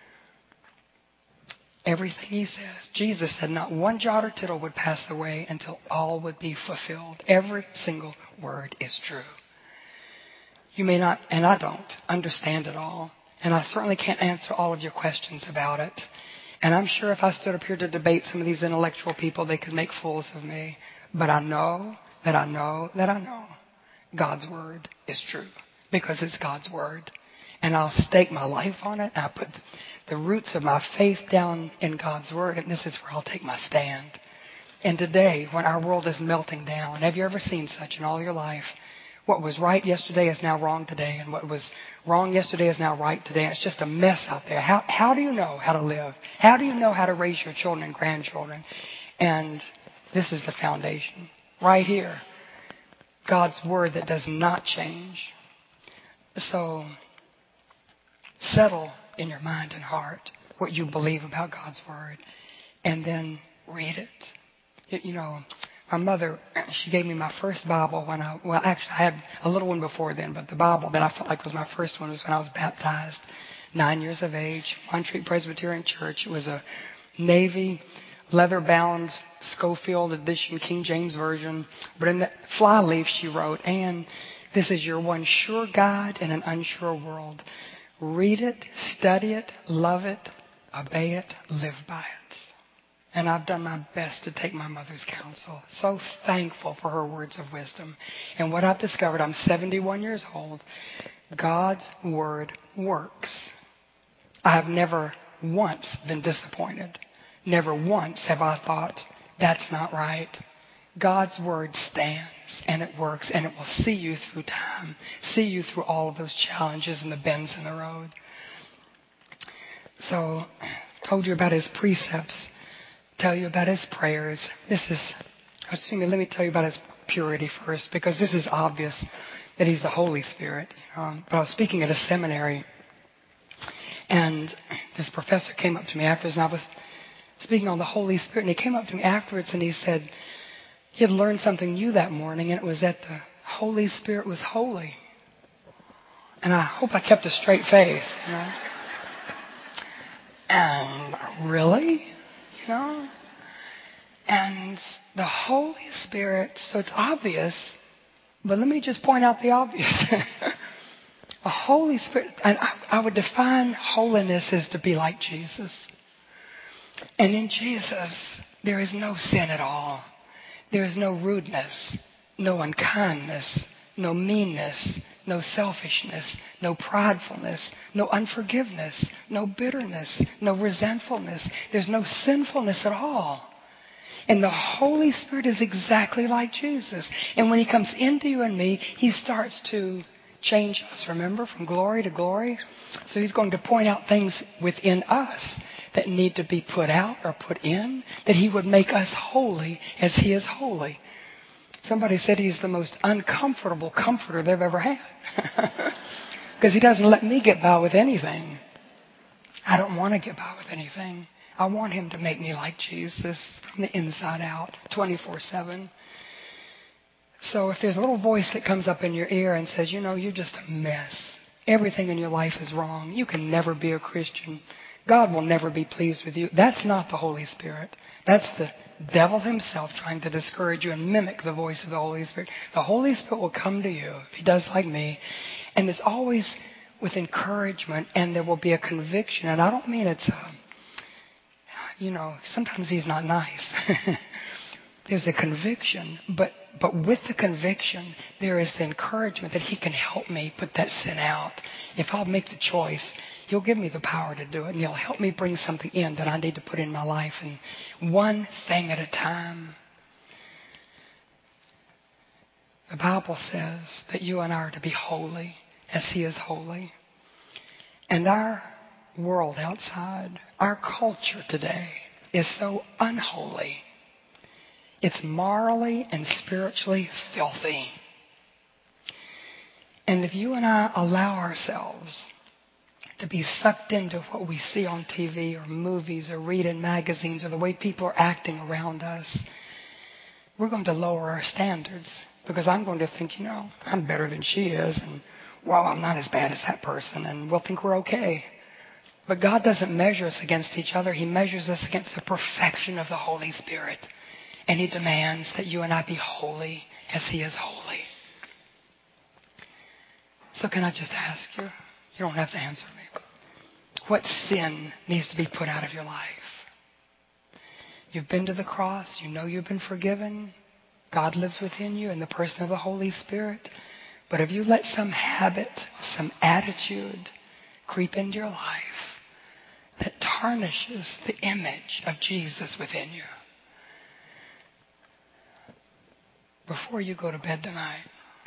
Everything He says. Jesus said not one jot or tittle would pass away until all would be fulfilled. Every single word is true. You may not, and I don't, understand it all. And I certainly can't answer all of your questions about it. And I'm sure if I stood up here to debate some of these intellectual people, they could make fools of me. But I know that I know that I know God's Word is true. Because it's God's Word. And I'll stake my life on it. And I put the roots of my faith down in God's Word. And this is where I'll take my stand. And today, when our world is melting down, have you ever seen such in all your life? What was right yesterday is now wrong today. And what was wrong yesterday is now right today. And it's just a mess out there. How do you know how to live? How do you know how to raise your children and grandchildren? And this is the foundation. Right here. God's Word that does not change. So, settle in your mind and heart what you believe about God's Word. And then read it. My mother, she gave me my first Bible I had a little one before then, but the Bible that I felt like was my first one was when I was baptized, 9 years of age, Montreat Presbyterian Church. It was a navy, leather-bound Schofield edition, King James Version. But in the flyleaf she wrote, "Anne, this is your one sure guide in an unsure world. Read it, study it, love it, obey it, live by it." And I've done my best to take my mother's counsel. So thankful for her words of wisdom. And what I've discovered, I'm 71 years old, God's Word works. I have never once been disappointed. Never once have I thought, that's not right. God's Word stands and it works and it will see you through time, see you through all of those challenges and the bends in the road. So, I told you about His precepts, tell you about His prayers. Let me tell you about His purity first, because this is obvious that He's the Holy Spirit. But I was speaking at a seminary, and this professor came up to me afterwards, and I was speaking on the Holy Spirit, and he came up to me afterwards and he said he had learned something new that morning, and it was that the Holy Spirit was holy. And I hope I kept a straight face, you know. And really? You know? And the Holy Spirit, so it's obvious, but let me just point out the obvious. A Holy Spirit, and I would define holiness as to be like Jesus. And in Jesus, there is no sin at all. There is no rudeness, no unkindness, no meanness, no selfishness, no pridefulness, no unforgiveness, no bitterness, no resentfulness. There's no sinfulness at all. And the Holy Spirit is exactly like Jesus. And when He comes into you and me, He starts to change us, remember, from glory to glory. So He's going to point out things within us that need to be put out or put in, that He would make us holy as He is holy. Somebody said He's the most uncomfortable comforter they've ever had. Because He doesn't let me get by with anything. I don't want to get by with anything. I want Him to make me like Jesus from the inside out, 24/7. So if there's a little voice that comes up in your ear and says, you know, you're just a mess. Everything in your life is wrong. You can never be a Christian. God will never be pleased with you. That's not the Holy Spirit. That's the devil himself trying to discourage you and mimic the voice of the Holy Spirit. The Holy Spirit will come to you, if He does like me, and it's always with encouragement, and there will be a conviction. And I don't mean it's, sometimes He's not nice. There's a conviction, but with the conviction, there is the encouragement that He can help me put that sin out. If I'll make the choice, He'll give me the power to do it, and He'll help me bring something in that I need to put in my life, and one thing at a time. The Bible says that you and I are to be holy as He is holy. And our world outside, our culture today is so unholy. It's morally and spiritually filthy. And if you and I allow ourselves to be sucked into what we see on TV or movies or read in magazines or the way people are acting around us, we're going to lower our standards, because I'm going to think, I'm better than she is, and I'm not as bad as that person, and we'll think we're okay. But God doesn't measure us against each other. He measures us against the perfection of the Holy Spirit. And He demands that you and I be holy as He is holy. So can I just ask you? You don't have to answer me. What sin needs to be put out of your life? You've been to the cross. You know you've been forgiven. God lives within you in the person of the Holy Spirit. But if you let some habit, some attitude creep into your life that tarnishes the image of Jesus within you, before you go to bed tonight,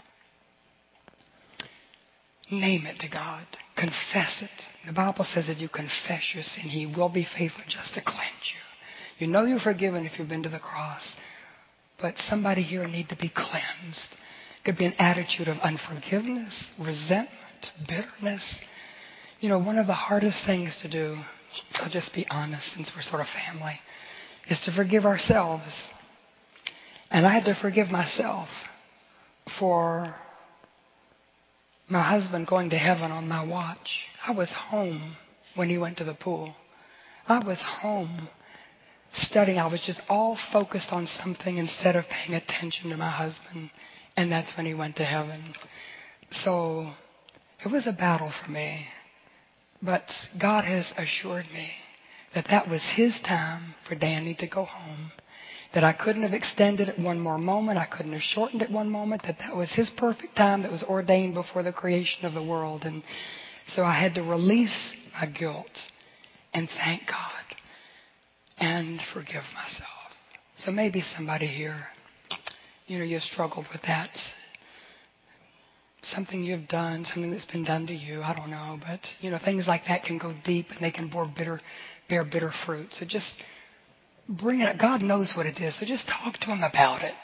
name it to God. Confess it. The Bible says if you confess your sin, He will be faithful just to cleanse you. You know you're forgiven if you've been to the cross. But somebody here need to be cleansed. It could be an attitude of unforgiveness, resentment, bitterness. One of the hardest things to do, I'll just be honest since we're sort of family, is to forgive ourselves. And I had to forgive myself for my husband going to heaven on my watch. I was home when he went to the pool. I was home studying, I was just all focused on something instead of paying attention to my husband. And that's when he went to heaven. So it was a battle for me. But God has assured me that that was his time for Danny to go home. That I couldn't have extended it one more moment. I couldn't have shortened it one moment. That was his perfect time that was ordained before the creation of the world. And so I had to release my guilt and thank God and forgive myself. So maybe somebody here, you've struggled with that. Something you've done, something that's been done to you, I don't know. But, things like that can go deep and they can bear bitter fruit. So just bring it up. God knows what it is. So just talk to him about it.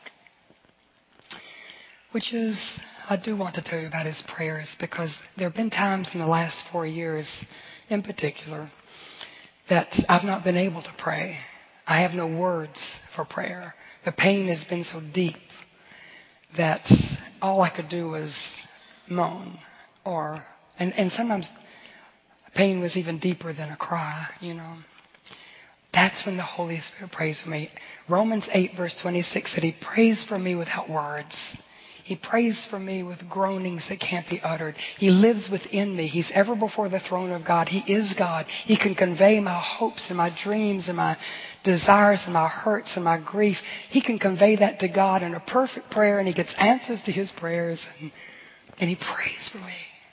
Which is, I do want to tell you about his prayers, because there have been times in the last 4 years in particular that I've not been able to pray. I have no words for prayer. The pain has been so deep that all I could do was moan. And sometimes pain was even deeper than a cry, That's when the Holy Spirit prays for me. Romans 8 verse 26 said he prays for me without words. He prays for me with groanings that can't be uttered. He lives within me. He's ever before the throne of God. He is God. He can convey my hopes and my dreams and my desires and my hurts and my grief. He can convey that to God in a perfect prayer, and he gets answers to his prayers, and he prays for me.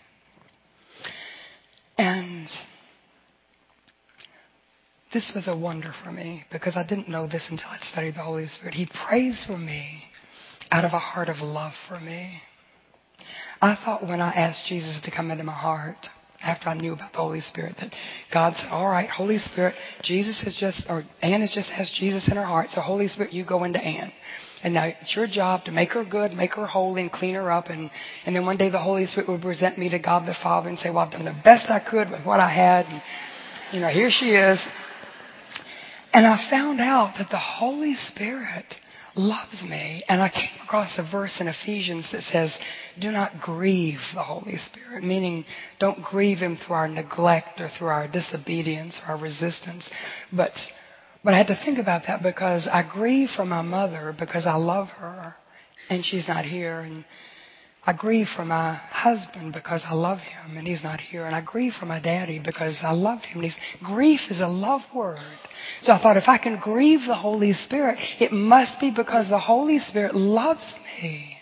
And this was a wonder for me, because I didn't know this until I studied the Holy Spirit. He prays for me out of a heart of love for me. I thought when I asked Jesus to come into my heart, after I knew about the Holy Spirit, that God said, all right, Holy Spirit, Ann has just asked Jesus in her heart, so Holy Spirit, you go into Ann. And now it's your job to make her good, make her holy, and clean her up. And then one day the Holy Spirit would present me to God the Father and say, well, I've done the best I could with what I had. And, here she is. And I found out that the Holy Spirit loves me. And I came across a verse in Ephesians that says, do not grieve the Holy Spirit, meaning don't grieve him through our neglect or through our disobedience or our resistance. But I had to think about that, because I grieve for my mother because I love her and she's not here. And I grieve for my husband because I love him and he's not here. And I grieve for my daddy because I loved him. Grief is a love word. So I thought, if I can grieve the Holy Spirit, it must be because the Holy Spirit loves me.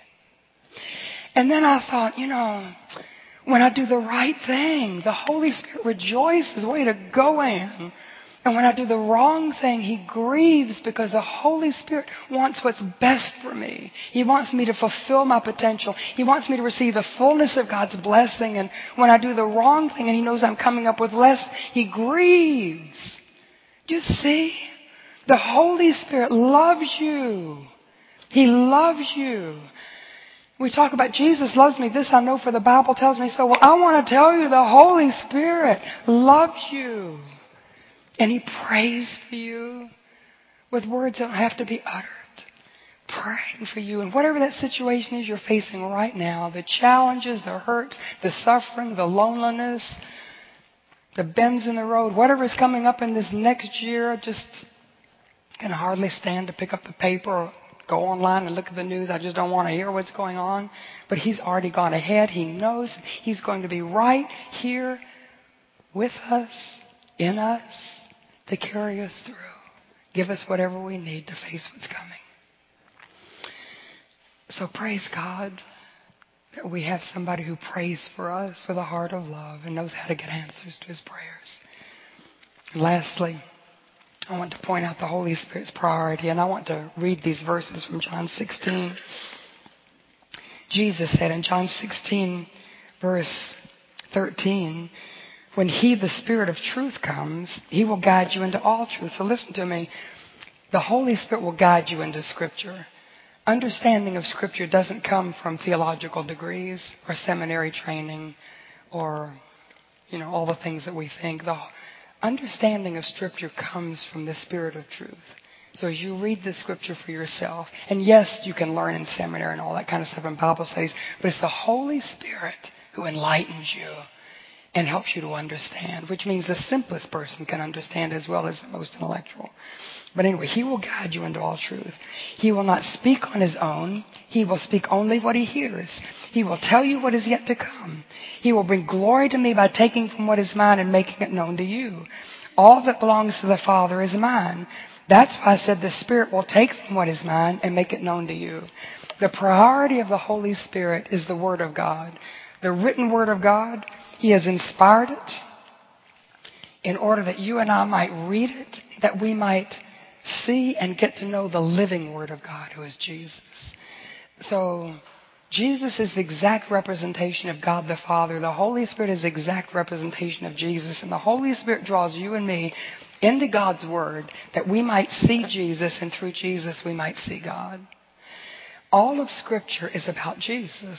And then I thought, when I do the right thing, the Holy Spirit rejoices. Way to go, Ann. And when I do the wrong thing, he grieves, because the Holy Spirit wants what's best for me. He wants me to fulfill my potential. He wants me to receive the fullness of God's blessing. And when I do the wrong thing and he knows I'm coming up with less, he grieves. Do you see? The Holy Spirit loves you. He loves you. We talk about Jesus loves me. This I know, for the Bible tells me so. Well, I want to tell you, the Holy Spirit loves you. And he prays for you with words that don't have to be uttered. Praying for you. And whatever that situation is you're facing right now, the challenges, the hurts, the suffering, the loneliness, the bends in the road, whatever is coming up in this next year, just can hardly stand to pick up the paper or go online and look at the news. I just don't want to hear what's going on. But he's already gone ahead. He knows he's going to be right here with us, in us, to carry us through. Give us whatever we need to face what's coming. So praise God that we have somebody who prays for us with a heart of love and knows how to get answers to his prayers. And lastly, I want to point out the Holy Spirit's priority, and I want to read these verses from John 16. Jesus said in John 16, verse 13, when he, the Spirit of truth, comes, he will guide you into all truth. So listen to me. The Holy Spirit will guide you into Scripture. Understanding of Scripture doesn't come from theological degrees or seminary training or, all the things that we think. The understanding of Scripture comes from the Spirit of truth. So as you read the Scripture for yourself, and yes, you can learn in seminary and all that kind of stuff in Bible studies, but it's the Holy Spirit who enlightens you and helps you to understand, which means the simplest person can understand as well as the most intellectual. But anyway, he will guide you into all truth. He will not speak on his own. He will speak only what he hears. He will tell you what is yet to come. He will bring glory to me by taking from what is mine and making it known to you. All that belongs to the Father is mine. That's why I said the Spirit will take from what is mine and make it known to you. The priority of the Holy Spirit is the Word of God. The written Word of God, He has inspired it in order that you and I might read it, that we might see and get to know the living Word of God, who is Jesus. So, Jesus is the exact representation of God the Father. The Holy Spirit is the exact representation of Jesus. And the Holy Spirit draws you and me into God's Word that we might see Jesus, and through Jesus we might see God. All of Scripture is about Jesus.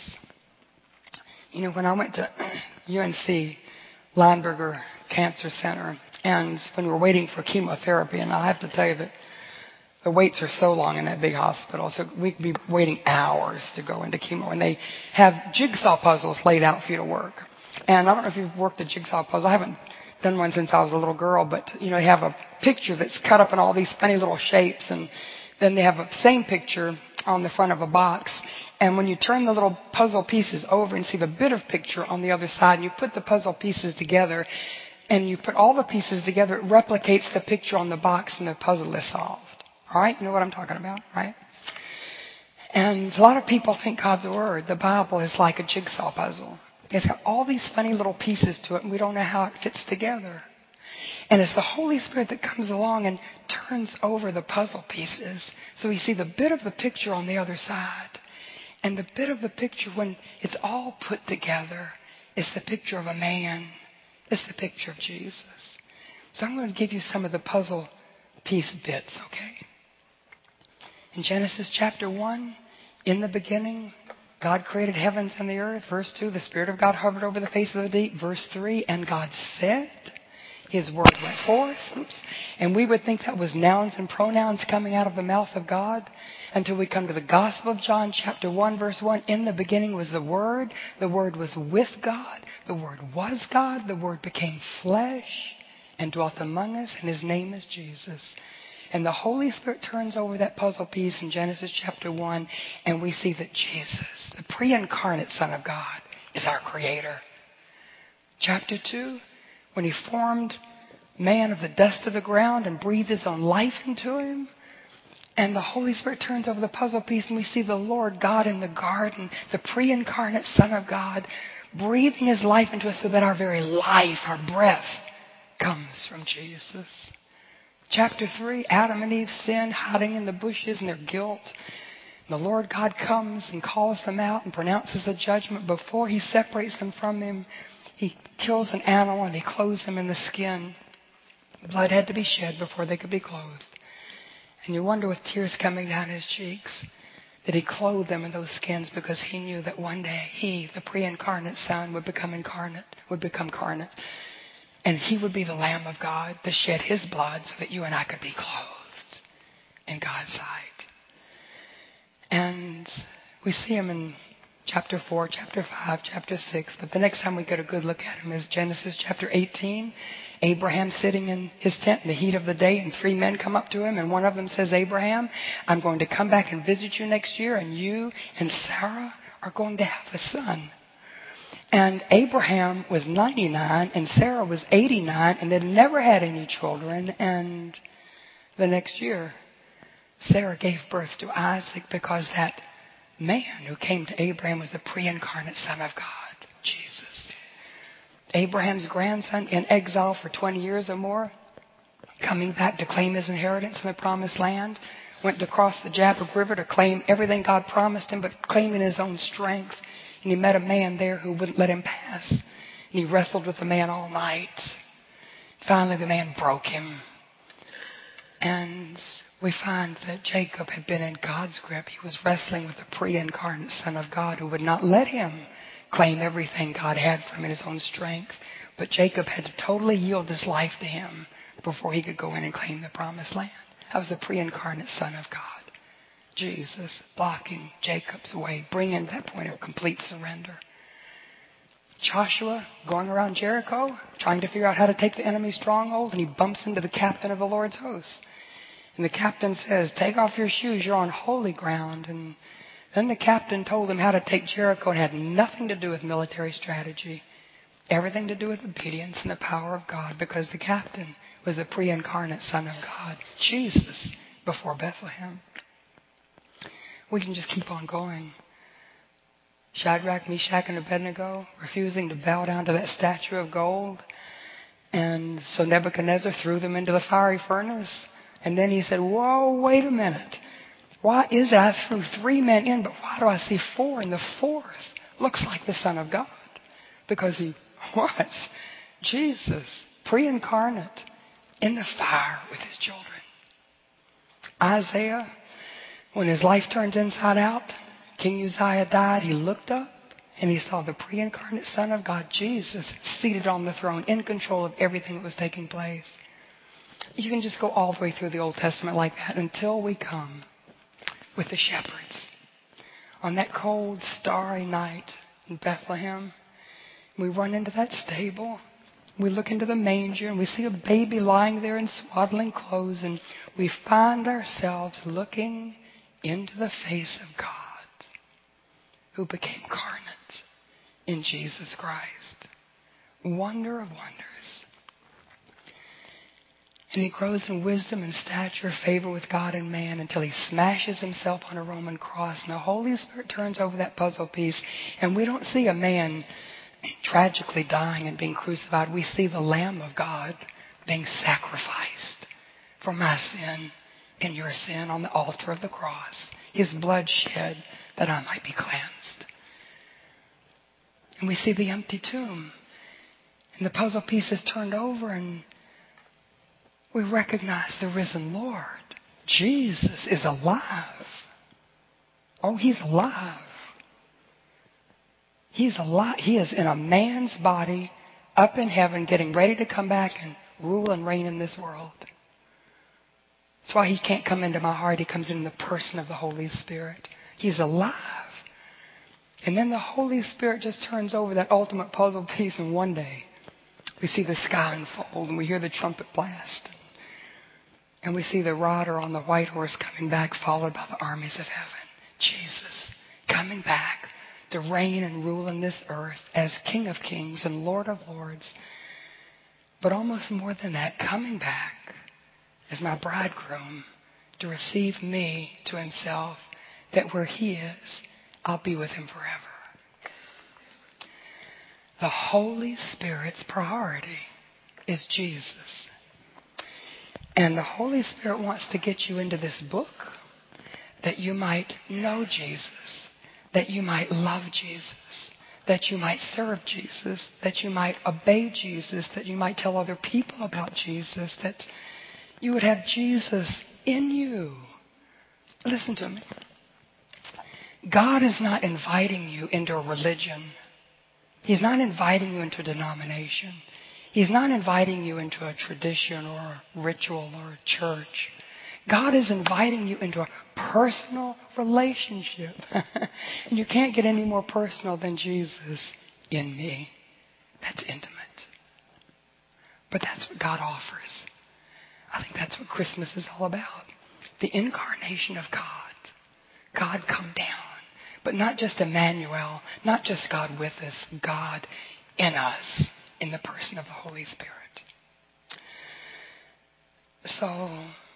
You know, when I went to UNC Lineberger Cancer Center, and when we were waiting for chemotherapy, and I have to tell you that the waits are so long in that big hospital, so we could be waiting hours to go into chemo. And they have jigsaw puzzles laid out for you to work. And I don't know if you've worked a jigsaw puzzle. I haven't done one since I was a little girl, but, you know, they have a picture that's cut up in all these funny little shapes, and then they have the same picture on the front of a box. And when you turn the little puzzle pieces over and see the bit of picture on the other side, and you put the puzzle pieces together, and you put all the pieces together, it replicates the picture on the box, and the puzzle is solved. All right? You know what I'm talking about, right? And a lot of people think God's Word, the Bible, is like a jigsaw puzzle. It's got all these funny little pieces to it, and we don't know how it fits together. And it's the Holy Spirit that comes along and turns over the puzzle pieces, so we see the bit of the picture on the other side. And the bit of the picture, when it's all put together, is the picture of a man. It's the picture of Jesus. So I'm going to give you some of the puzzle piece bits, okay? In Genesis chapter 1, in the beginning, God created heavens and the earth. Verse 2, the Spirit of God hovered over the face of the deep. Verse 3, and God said, His word went forth. And we would think that was nouns and pronouns coming out of the mouth of God, until we come to the Gospel of John chapter 1, verse 1. In the beginning was the Word. The Word was with God. The Word was God. The Word became flesh and dwelt among us, and His name is Jesus. And the Holy Spirit turns over that puzzle piece in Genesis chapter 1, and we see that Jesus, the pre-incarnate Son of God, is our Creator. Chapter 2, when He formed man of the dust of the ground and breathed His own life into him, and the Holy Spirit turns over the puzzle piece, and we see the Lord God in the garden, the pre-incarnate Son of God, breathing His life into us so that our very life, our breath, comes from Jesus. Chapter 3, Adam and Eve sinned, hiding in the bushes in their guilt. The Lord God comes and calls them out and pronounces the judgment. Before He separates them from Him, He kills an animal and He clothes them in the skin. Blood had to be shed before they could be clothed. And you wonder, with tears coming down His cheeks, that He clothed them in those skins because He knew that one day He, the pre-incarnate Son, would become carnate. And He would be the Lamb of God to shed His blood so that you and I could be clothed in God's sight. And we see Him in chapter 4, chapter 5, chapter 6. But the next time we get a good look at Him is Genesis chapter 18. Abraham sitting in his tent in the heat of the day, and 3 men come up to him, and one of them says, Abraham, I'm going to come back and visit you next year, and you and Sarah are going to have a son. And Abraham was 99, and Sarah was 89, and they'd never had any children. And the next year, Sarah gave birth to Isaac, because that man who came to Abraham was the pre-incarnate Son of God, Jesus. Abraham's grandson, in exile for 20 years or more, coming back to claim his inheritance in the promised land, went to cross the Jabbok River to claim everything God promised him, but claim in his own strength. And he met a man there who wouldn't let him pass. And he wrestled with the man all night. Finally, the man broke him. And we find that Jacob had been in God's grip. He was wrestling with the pre-incarnate Son of God who would not let him claim everything God had for him in his own strength. But Jacob had to totally yield his life to Him before he could go in and claim the promised land. That was the pre-incarnate Son of God. Jesus blocking Jacob's way, bringing that point of complete surrender. Joshua going around Jericho, trying to figure out how to take the enemy's stronghold, and he bumps into the captain of the Lord's host. And the captain says, take off your shoes, you're on holy ground. And then the captain told him how to take Jericho, and had nothing to do with military strategy. Everything to do with obedience and the power of God, because the captain was the pre-incarnate Son of God, Jesus, before Bethlehem. We can just keep on going. Shadrach, Meshach, and Abednego refusing to bow down to that statue of gold. And so Nebuchadnezzar threw them into the fiery furnace. And then he said, whoa, wait a minute. Why is it I threw 3 men in, but why do I see 4? And the 4th looks like the Son of God. Because he was Jesus, pre-incarnate, in the fire with his children. Isaiah, when his life turns inside out, King Uzziah died, he looked up and he saw the pre-incarnate Son of God, Jesus, seated on the throne, in control of everything that was taking place. You can just go all the way through the Old Testament like that until we come with the shepherds. On that cold, starry night in Bethlehem, we run into that stable. We look into the manger and we see a baby lying there in swaddling clothes, and we find ourselves looking into the face of God, who became incarnate in Jesus Christ. Wonder of wonders. And he grows in wisdom and stature, favor with God and man, until he smashes himself on a Roman cross. And the Holy Spirit turns over that puzzle piece, and we don't see a man tragically dying and being crucified. We see the Lamb of God being sacrificed for my sin and your sin on the altar of the cross. His blood shed that I might be cleansed. And we see the empty tomb. And the puzzle piece is turned over, and we recognize the risen Lord. Jesus is alive. Oh, he's alive. He's alive. He is in a man's body up in heaven, getting ready to come back and rule and reign in this world. That's why he can't come into my heart. He comes in the person of the Holy Spirit. He's alive. And then the Holy Spirit just turns over that ultimate puzzle piece, and one day we see the sky unfold and we hear the trumpet blast. And we see the rider on the white horse coming back, followed by the armies of heaven. Jesus coming back to reign and rule in this earth as King of Kings and Lord of Lords. But almost more than that, coming back as my bridegroom to receive me to himself, that where he is, I'll be with him forever. The Holy Spirit's priority is Jesus. And the Holy Spirit wants to get you into this book that you might know Jesus, that you might love Jesus, that you might serve Jesus, that you might obey Jesus, that you might tell other people about Jesus, that you would have Jesus in you. Listen to me. God is not inviting you into a religion. He's not inviting you into a denomination. He's not inviting you into a tradition or a ritual or a church. God is inviting you into a personal relationship. And you can't get any more personal than Jesus in me. That's intimate. But that's what God offers. I think that's what Christmas is all about. The incarnation of God. God come down. But not just Emmanuel, not just God with us, God in us, in the person of the Holy Spirit. So,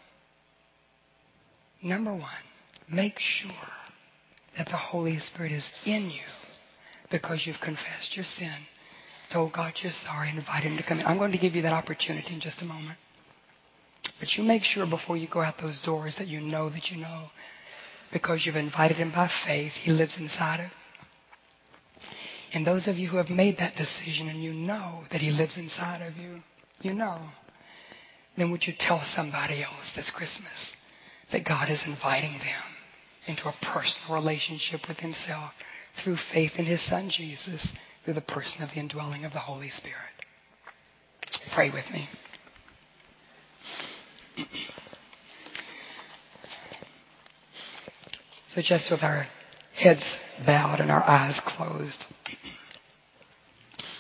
number one, make sure that the Holy Spirit is in you because you've confessed your sin, told God you're sorry, and invited him to come in. I'm going to give you that opportunity in just a moment. But you make sure before you go out those doors that you know, because you've invited him by faith, he lives inside of you. And those of you who have made that decision and you know that he lives inside of you, then would you tell somebody else this Christmas that God is inviting them into a personal relationship with himself through faith in his Son Jesus, through the person of the indwelling of the Holy Spirit. Pray with me. So just with our heads bowed and our eyes closed,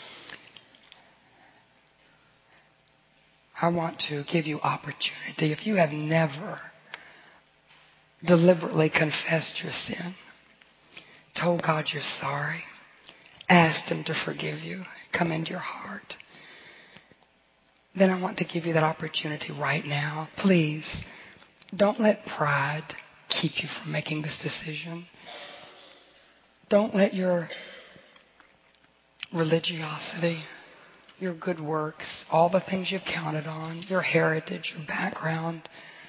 I want to give you opportunity. If you have never deliberately confessed your sin, told God you're sorry, asked Him to forgive you, come into your heart, then I want to give you that opportunity right now. Please, don't let pride keep you from making this decision. Don't let your religiosity, your good works, all the things you've counted on, your heritage, your background,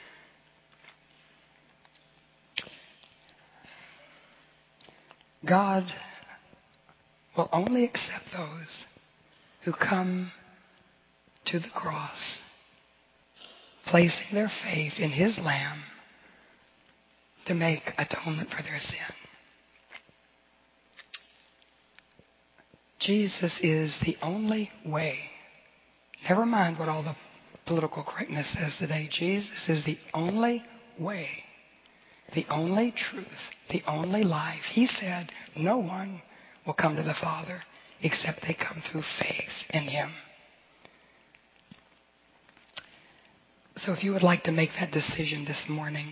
God will only accept those who come to the cross, placing their faith in His Lamb to make atonement for their sin. Jesus is the only way. Never mind what all the political correctness says today. Jesus is the only way, the only truth, the only life. He said no one will come to the Father except they come through faith in Him. So if you would like to make that decision this morning,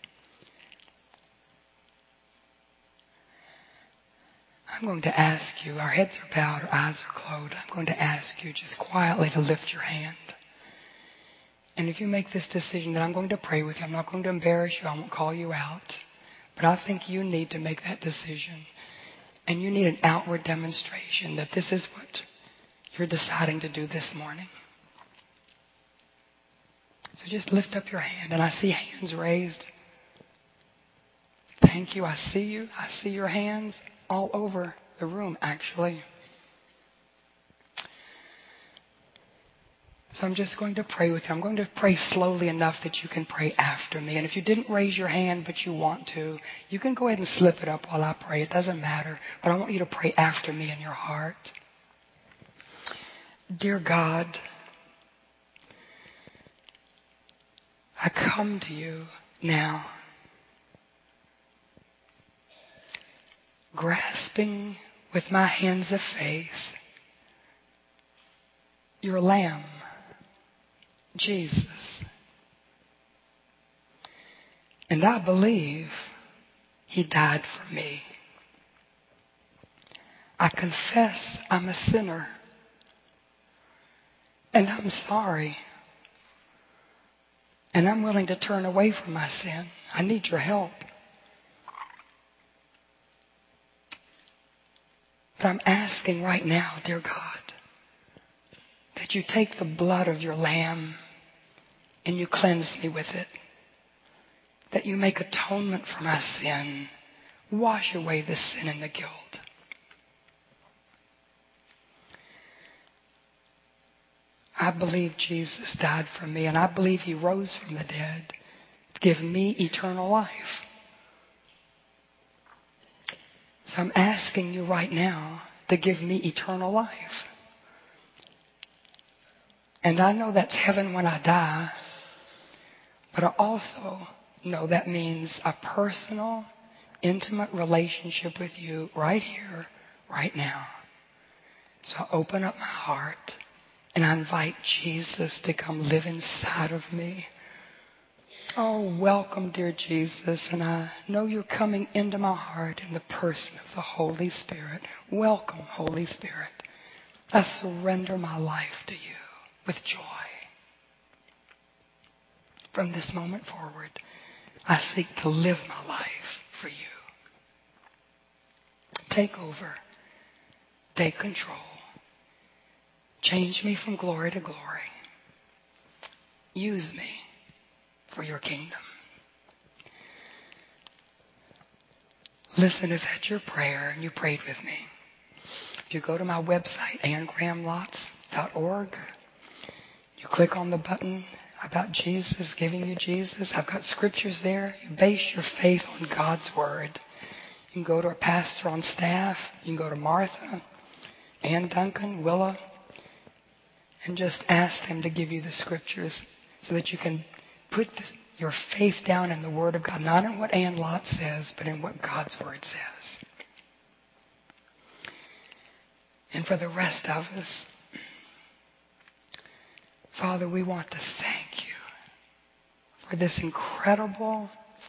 I'm going to ask you, our heads are bowed, our eyes are closed. I'm going to ask you just quietly to lift your hand. And if you make this decision, then I'm going to pray with you. I'm not going to embarrass you. I won't call you out. But I think you need to make that decision. And you need an outward demonstration that this is what you're deciding to do this morning. So just lift up your hand. And I see hands raised. Thank you. I see you. I see your hands all over the room, actually. So I'm just going to pray with you. I'm going to pray slowly enough that you can pray after me. And if you didn't raise your hand but you want to, you can go ahead and slip it up while I pray. It doesn't matter. But I want you to pray after me in your heart. Dear God, I come to you now, grasping with my hands of faith your Lamb, Jesus. And I believe He died for me. I confess I'm a sinner. And I'm sorry. And I'm willing to turn away from my sin. I need your help. But I'm asking right now, dear God, that you take the blood of your Lamb and you cleanse me with it. That you make atonement for my sin. Wash away the sin and the guilt. I believe Jesus died for me, and I believe He rose from the dead to give me eternal life. So I'm asking you right now to give me eternal life. And I know that's heaven when I die, but I also know that means a personal, intimate relationship with you right here, right now. So I open up my heart and I invite Jesus to come live inside of me. Oh, welcome, dear Jesus. And I know you're coming into my heart in the person of the Holy Spirit. Welcome, Holy Spirit. I surrender my life to you with joy. From this moment forward, I seek to live my life for you. Take over. Take control. Change me from glory to glory. Use me for your kingdom. Listen, if that's your prayer and you prayed with me, if you go to my website, AnnGrahamLotz.org, you click on the button about Jesus, giving you Jesus. I've got scriptures there. You base your faith on God's Word. You can go to a pastor on staff. You can go to Martha, Ann Duncan, Willa, and just ask them to give you the scriptures so that you can put your faith down in the Word of God, not in what Ann Lott says, but in what God's Word says. And for the rest of us, Father, we want to thank you for this incredible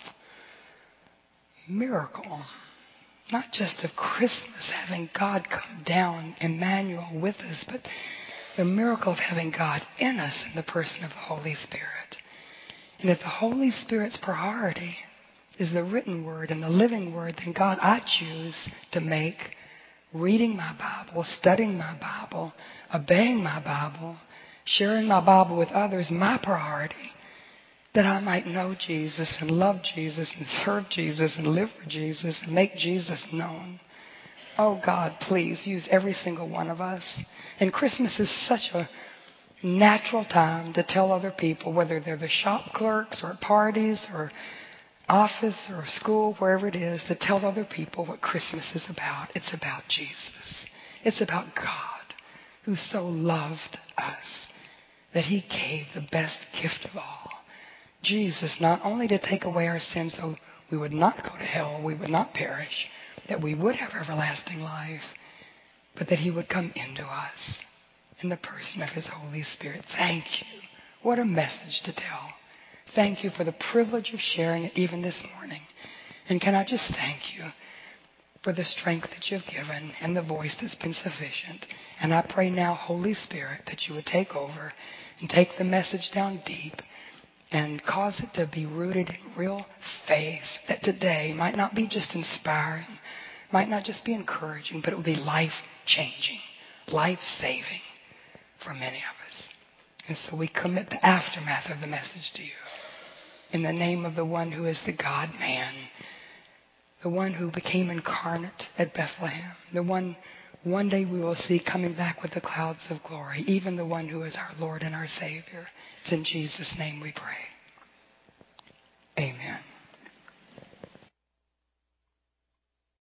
miracle, not just of Christmas, having God come down, Emmanuel, with us, but the miracle of having God in us in the person of the Holy Spirit. And if the Holy Spirit's priority is the written word and the living word, then God, I choose to make reading my Bible, studying my Bible, obeying my Bible, sharing my Bible with others my priority, that I might know Jesus and love Jesus and serve Jesus and live for Jesus and make Jesus known. Oh God, please use every single one of us. And Christmas is such a natural time to tell other people, whether they're the shop clerks or at parties or office or school, wherever it is, to tell other people what Christmas is about. It's about Jesus. It's about God, who so loved us that he gave the best gift of all, Jesus, not only to take away our sins so we would not go to hell, we would not perish, that we would have everlasting life, but that he would come into us in the person of his Holy Spirit. Thank you. What a message to tell. Thank you for the privilege of sharing it even this morning. And can I just thank you for the strength that you've given and the voice that's been sufficient. And I pray now, Holy Spirit, that you would take over and take the message down deep and cause it to be rooted in real faith, that today might not be just inspiring, might not just be encouraging, but it would be life-changing, life-saving for many of us. And so we commit the aftermath of the message to you. In the name of the one who is the God-man, the one who became incarnate at Bethlehem, the one day we will see coming back with the clouds of glory, even the one who is our Lord and our Savior. It's in Jesus' name we pray.